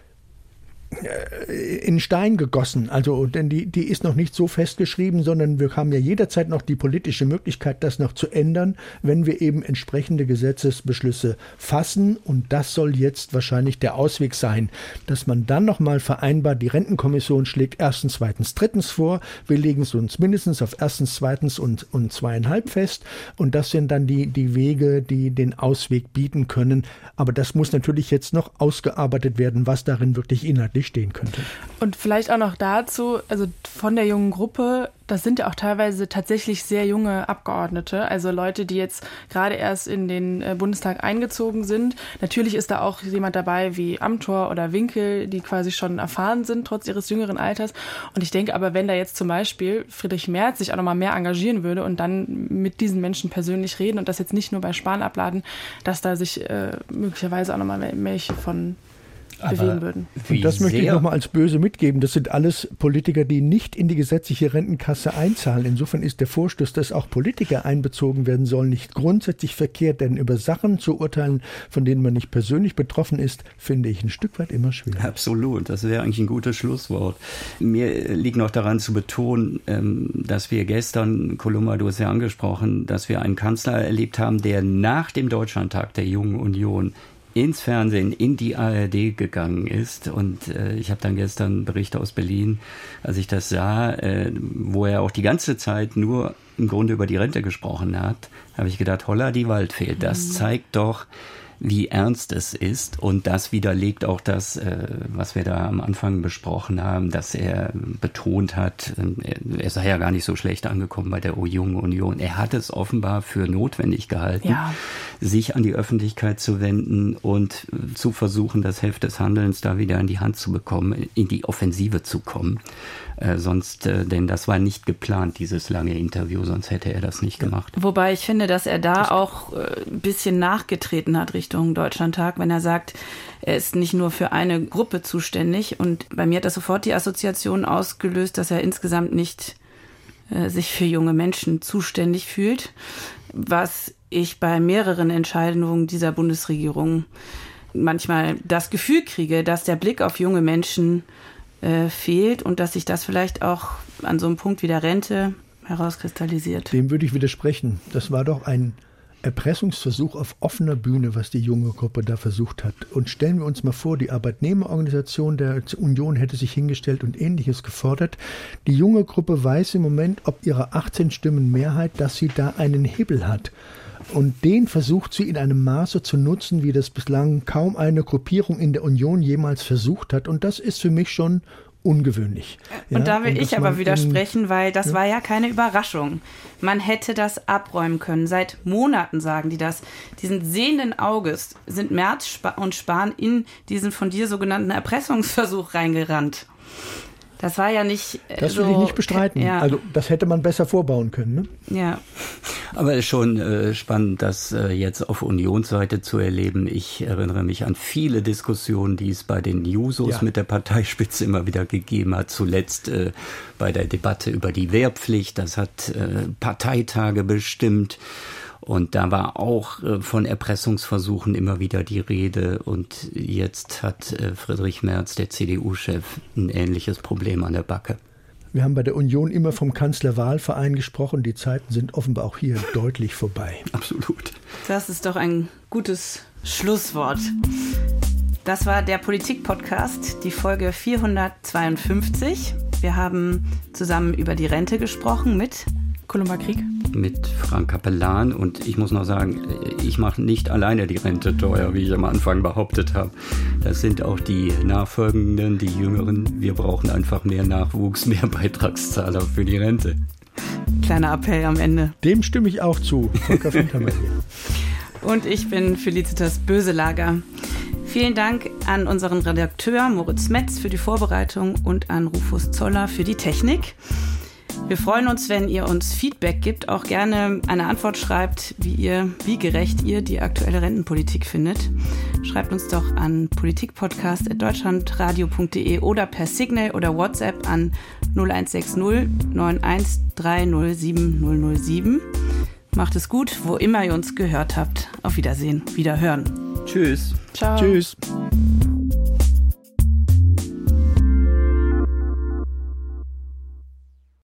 in Stein gegossen, also denn die ist noch nicht so festgeschrieben, sondern wir haben ja jederzeit noch die politische Möglichkeit, das noch zu ändern, wenn wir eben entsprechende Gesetzesbeschlüsse fassen und das soll jetzt wahrscheinlich der Ausweg sein, dass man dann nochmal vereinbart, die Rentenkommission schlägt 1., 2., 3. vor, wir legen es uns mindestens auf 1., 2. und 2,5 fest und das sind dann die Wege, die den Ausweg bieten können, aber das muss natürlich jetzt noch ausgearbeitet werden, was darin wirklich inhaltlich stehen könnte. Und vielleicht auch noch dazu, also von der jungen Gruppe, das sind ja auch teilweise tatsächlich sehr junge Abgeordnete, also Leute, die jetzt gerade erst in den Bundestag eingezogen sind. Natürlich ist da auch jemand dabei wie Amthor oder Winkel, die quasi schon erfahren sind, trotz ihres jüngeren Alters. Und ich denke aber, wenn da jetzt zum Beispiel Friedrich Merz sich auch nochmal mehr engagieren würde und dann mit diesen Menschen persönlich reden und das jetzt nicht nur bei Spahn abladen, dass da sich möglicherweise auch nochmal welche von bewegen würden. Und das möchte ich nochmal als böse mitgeben. Das sind alles Politiker, die nicht in die gesetzliche Rentenkasse einzahlen. Insofern ist der Vorstoß, dass auch Politiker einbezogen werden sollen, nicht grundsätzlich verkehrt. Denn über Sachen zu urteilen, von denen man nicht persönlich betroffen ist, finde ich ein Stück weit immer schwierig. Absolut. Das wäre eigentlich ein gutes Schlusswort. Mir liegt noch daran zu betonen, dass wir gestern, Kolumba, du hast ja angesprochen, dass wir einen Kanzler erlebt haben, der nach dem Deutschlandtag der Jungen Union ins Fernsehen, in die ARD gegangen ist. Und ich habe dann gestern Berichte aus Berlin, als ich das sah, wo er auch die ganze Zeit nur im Grunde über die Rente gesprochen hat, habe ich gedacht, holla, die Waldfee. Das zeigt doch, wie ernst es ist. Und das widerlegt auch das, was wir da am Anfang besprochen haben, dass er betont hat, er sei ja gar nicht so schlecht angekommen bei der Jungen Union. Er hat es offenbar für notwendig gehalten, sich an die Öffentlichkeit zu wenden und zu versuchen, das Heft des Handelns da wieder in die Hand zu bekommen, in die Offensive zu kommen. Denn das war nicht geplant, dieses lange Interview, sonst hätte er das nicht gemacht. Wobei ich finde, dass er da auch ein bisschen nachgetreten hat Richtung Deutschlandtag, wenn er sagt, er ist nicht nur für eine Gruppe zuständig. Und bei mir hat das sofort die Assoziation ausgelöst, dass er insgesamt nicht sich für junge Menschen zuständig fühlt, was ich bei mehreren Entscheidungen dieser Bundesregierung manchmal das Gefühl kriege, dass der Blick auf junge Menschen fehlt und dass sich das vielleicht auch an so einem Punkt wie der Rente herauskristallisiert. Dem würde ich widersprechen. Das war doch ein Erpressungsversuch auf offener Bühne, was die junge Gruppe da versucht hat. Und stellen wir uns mal vor, die Arbeitnehmerorganisation der Union hätte sich hingestellt und Ähnliches gefordert. Die junge Gruppe weiß im Moment, ob ihre 18 Stimmen Mehrheit, dass sie da einen Hebel hat. Und den versucht sie in einem Maße zu nutzen, wie das bislang kaum eine Gruppierung in der Union jemals versucht hat. Und das ist für mich schon ungewöhnlich. Und da will ich aber widersprechen, weil das war ja keine Überraschung. Man hätte das abräumen können. Seit Monaten sagen die das. Diesen sehenden Auges sind Merz und Spahn in diesen von dir sogenannten Erpressungsversuch reingerannt. Das war ja nicht Das will ich nicht bestreiten. Ja. Also das hätte man besser vorbauen können. Ne? Ja. Aber es ist schon spannend, das jetzt auf Unionsseite zu erleben. Ich erinnere mich an viele Diskussionen, die es bei den Jusos mit der Parteispitze immer wieder gegeben hat. Zuletzt bei der Debatte über die Wehrpflicht. Das hat Parteitage bestimmt. Und da war auch von Erpressungsversuchen immer wieder die Rede. Und jetzt hat Friedrich Merz, der CDU-Chef, ein ähnliches Problem an der Backe. Wir haben bei der Union immer vom Kanzlerwahlverein gesprochen. Die Zeiten sind offenbar auch hier deutlich vorbei. Absolut. Das ist doch ein gutes Schlusswort. Das war der Politik-Podcast, die Folge 452. Wir haben zusammen über die Rente gesprochen mit Columba Krieg. Mit Frank Capellan, und ich muss noch sagen, ich mache nicht alleine die Rente teuer, wie ich am Anfang behauptet habe. Das sind auch die Nachfolgenden, die Jüngeren. Wir brauchen einfach mehr Nachwuchs, mehr Beitragszahler für die Rente. Kleiner Appell am Ende. Dem stimme ich auch zu. Volker Fintermann hier. Und ich bin Felicitas Böselager. Vielen Dank an unseren Redakteur Moritz Metz für die Vorbereitung und an Rufus Zoller für die Technik. Wir freuen uns, wenn ihr uns Feedback gibt, auch gerne eine Antwort schreibt, wie gerecht ihr die aktuelle Rentenpolitik findet. Schreibt uns doch an politikpodcast@deutschlandradio.de oder per Signal oder WhatsApp an 0160 9130 007. Macht es gut, wo immer ihr uns gehört habt. Auf Wiedersehen, Wiederhören. Tschüss. Ciao. Tschüss.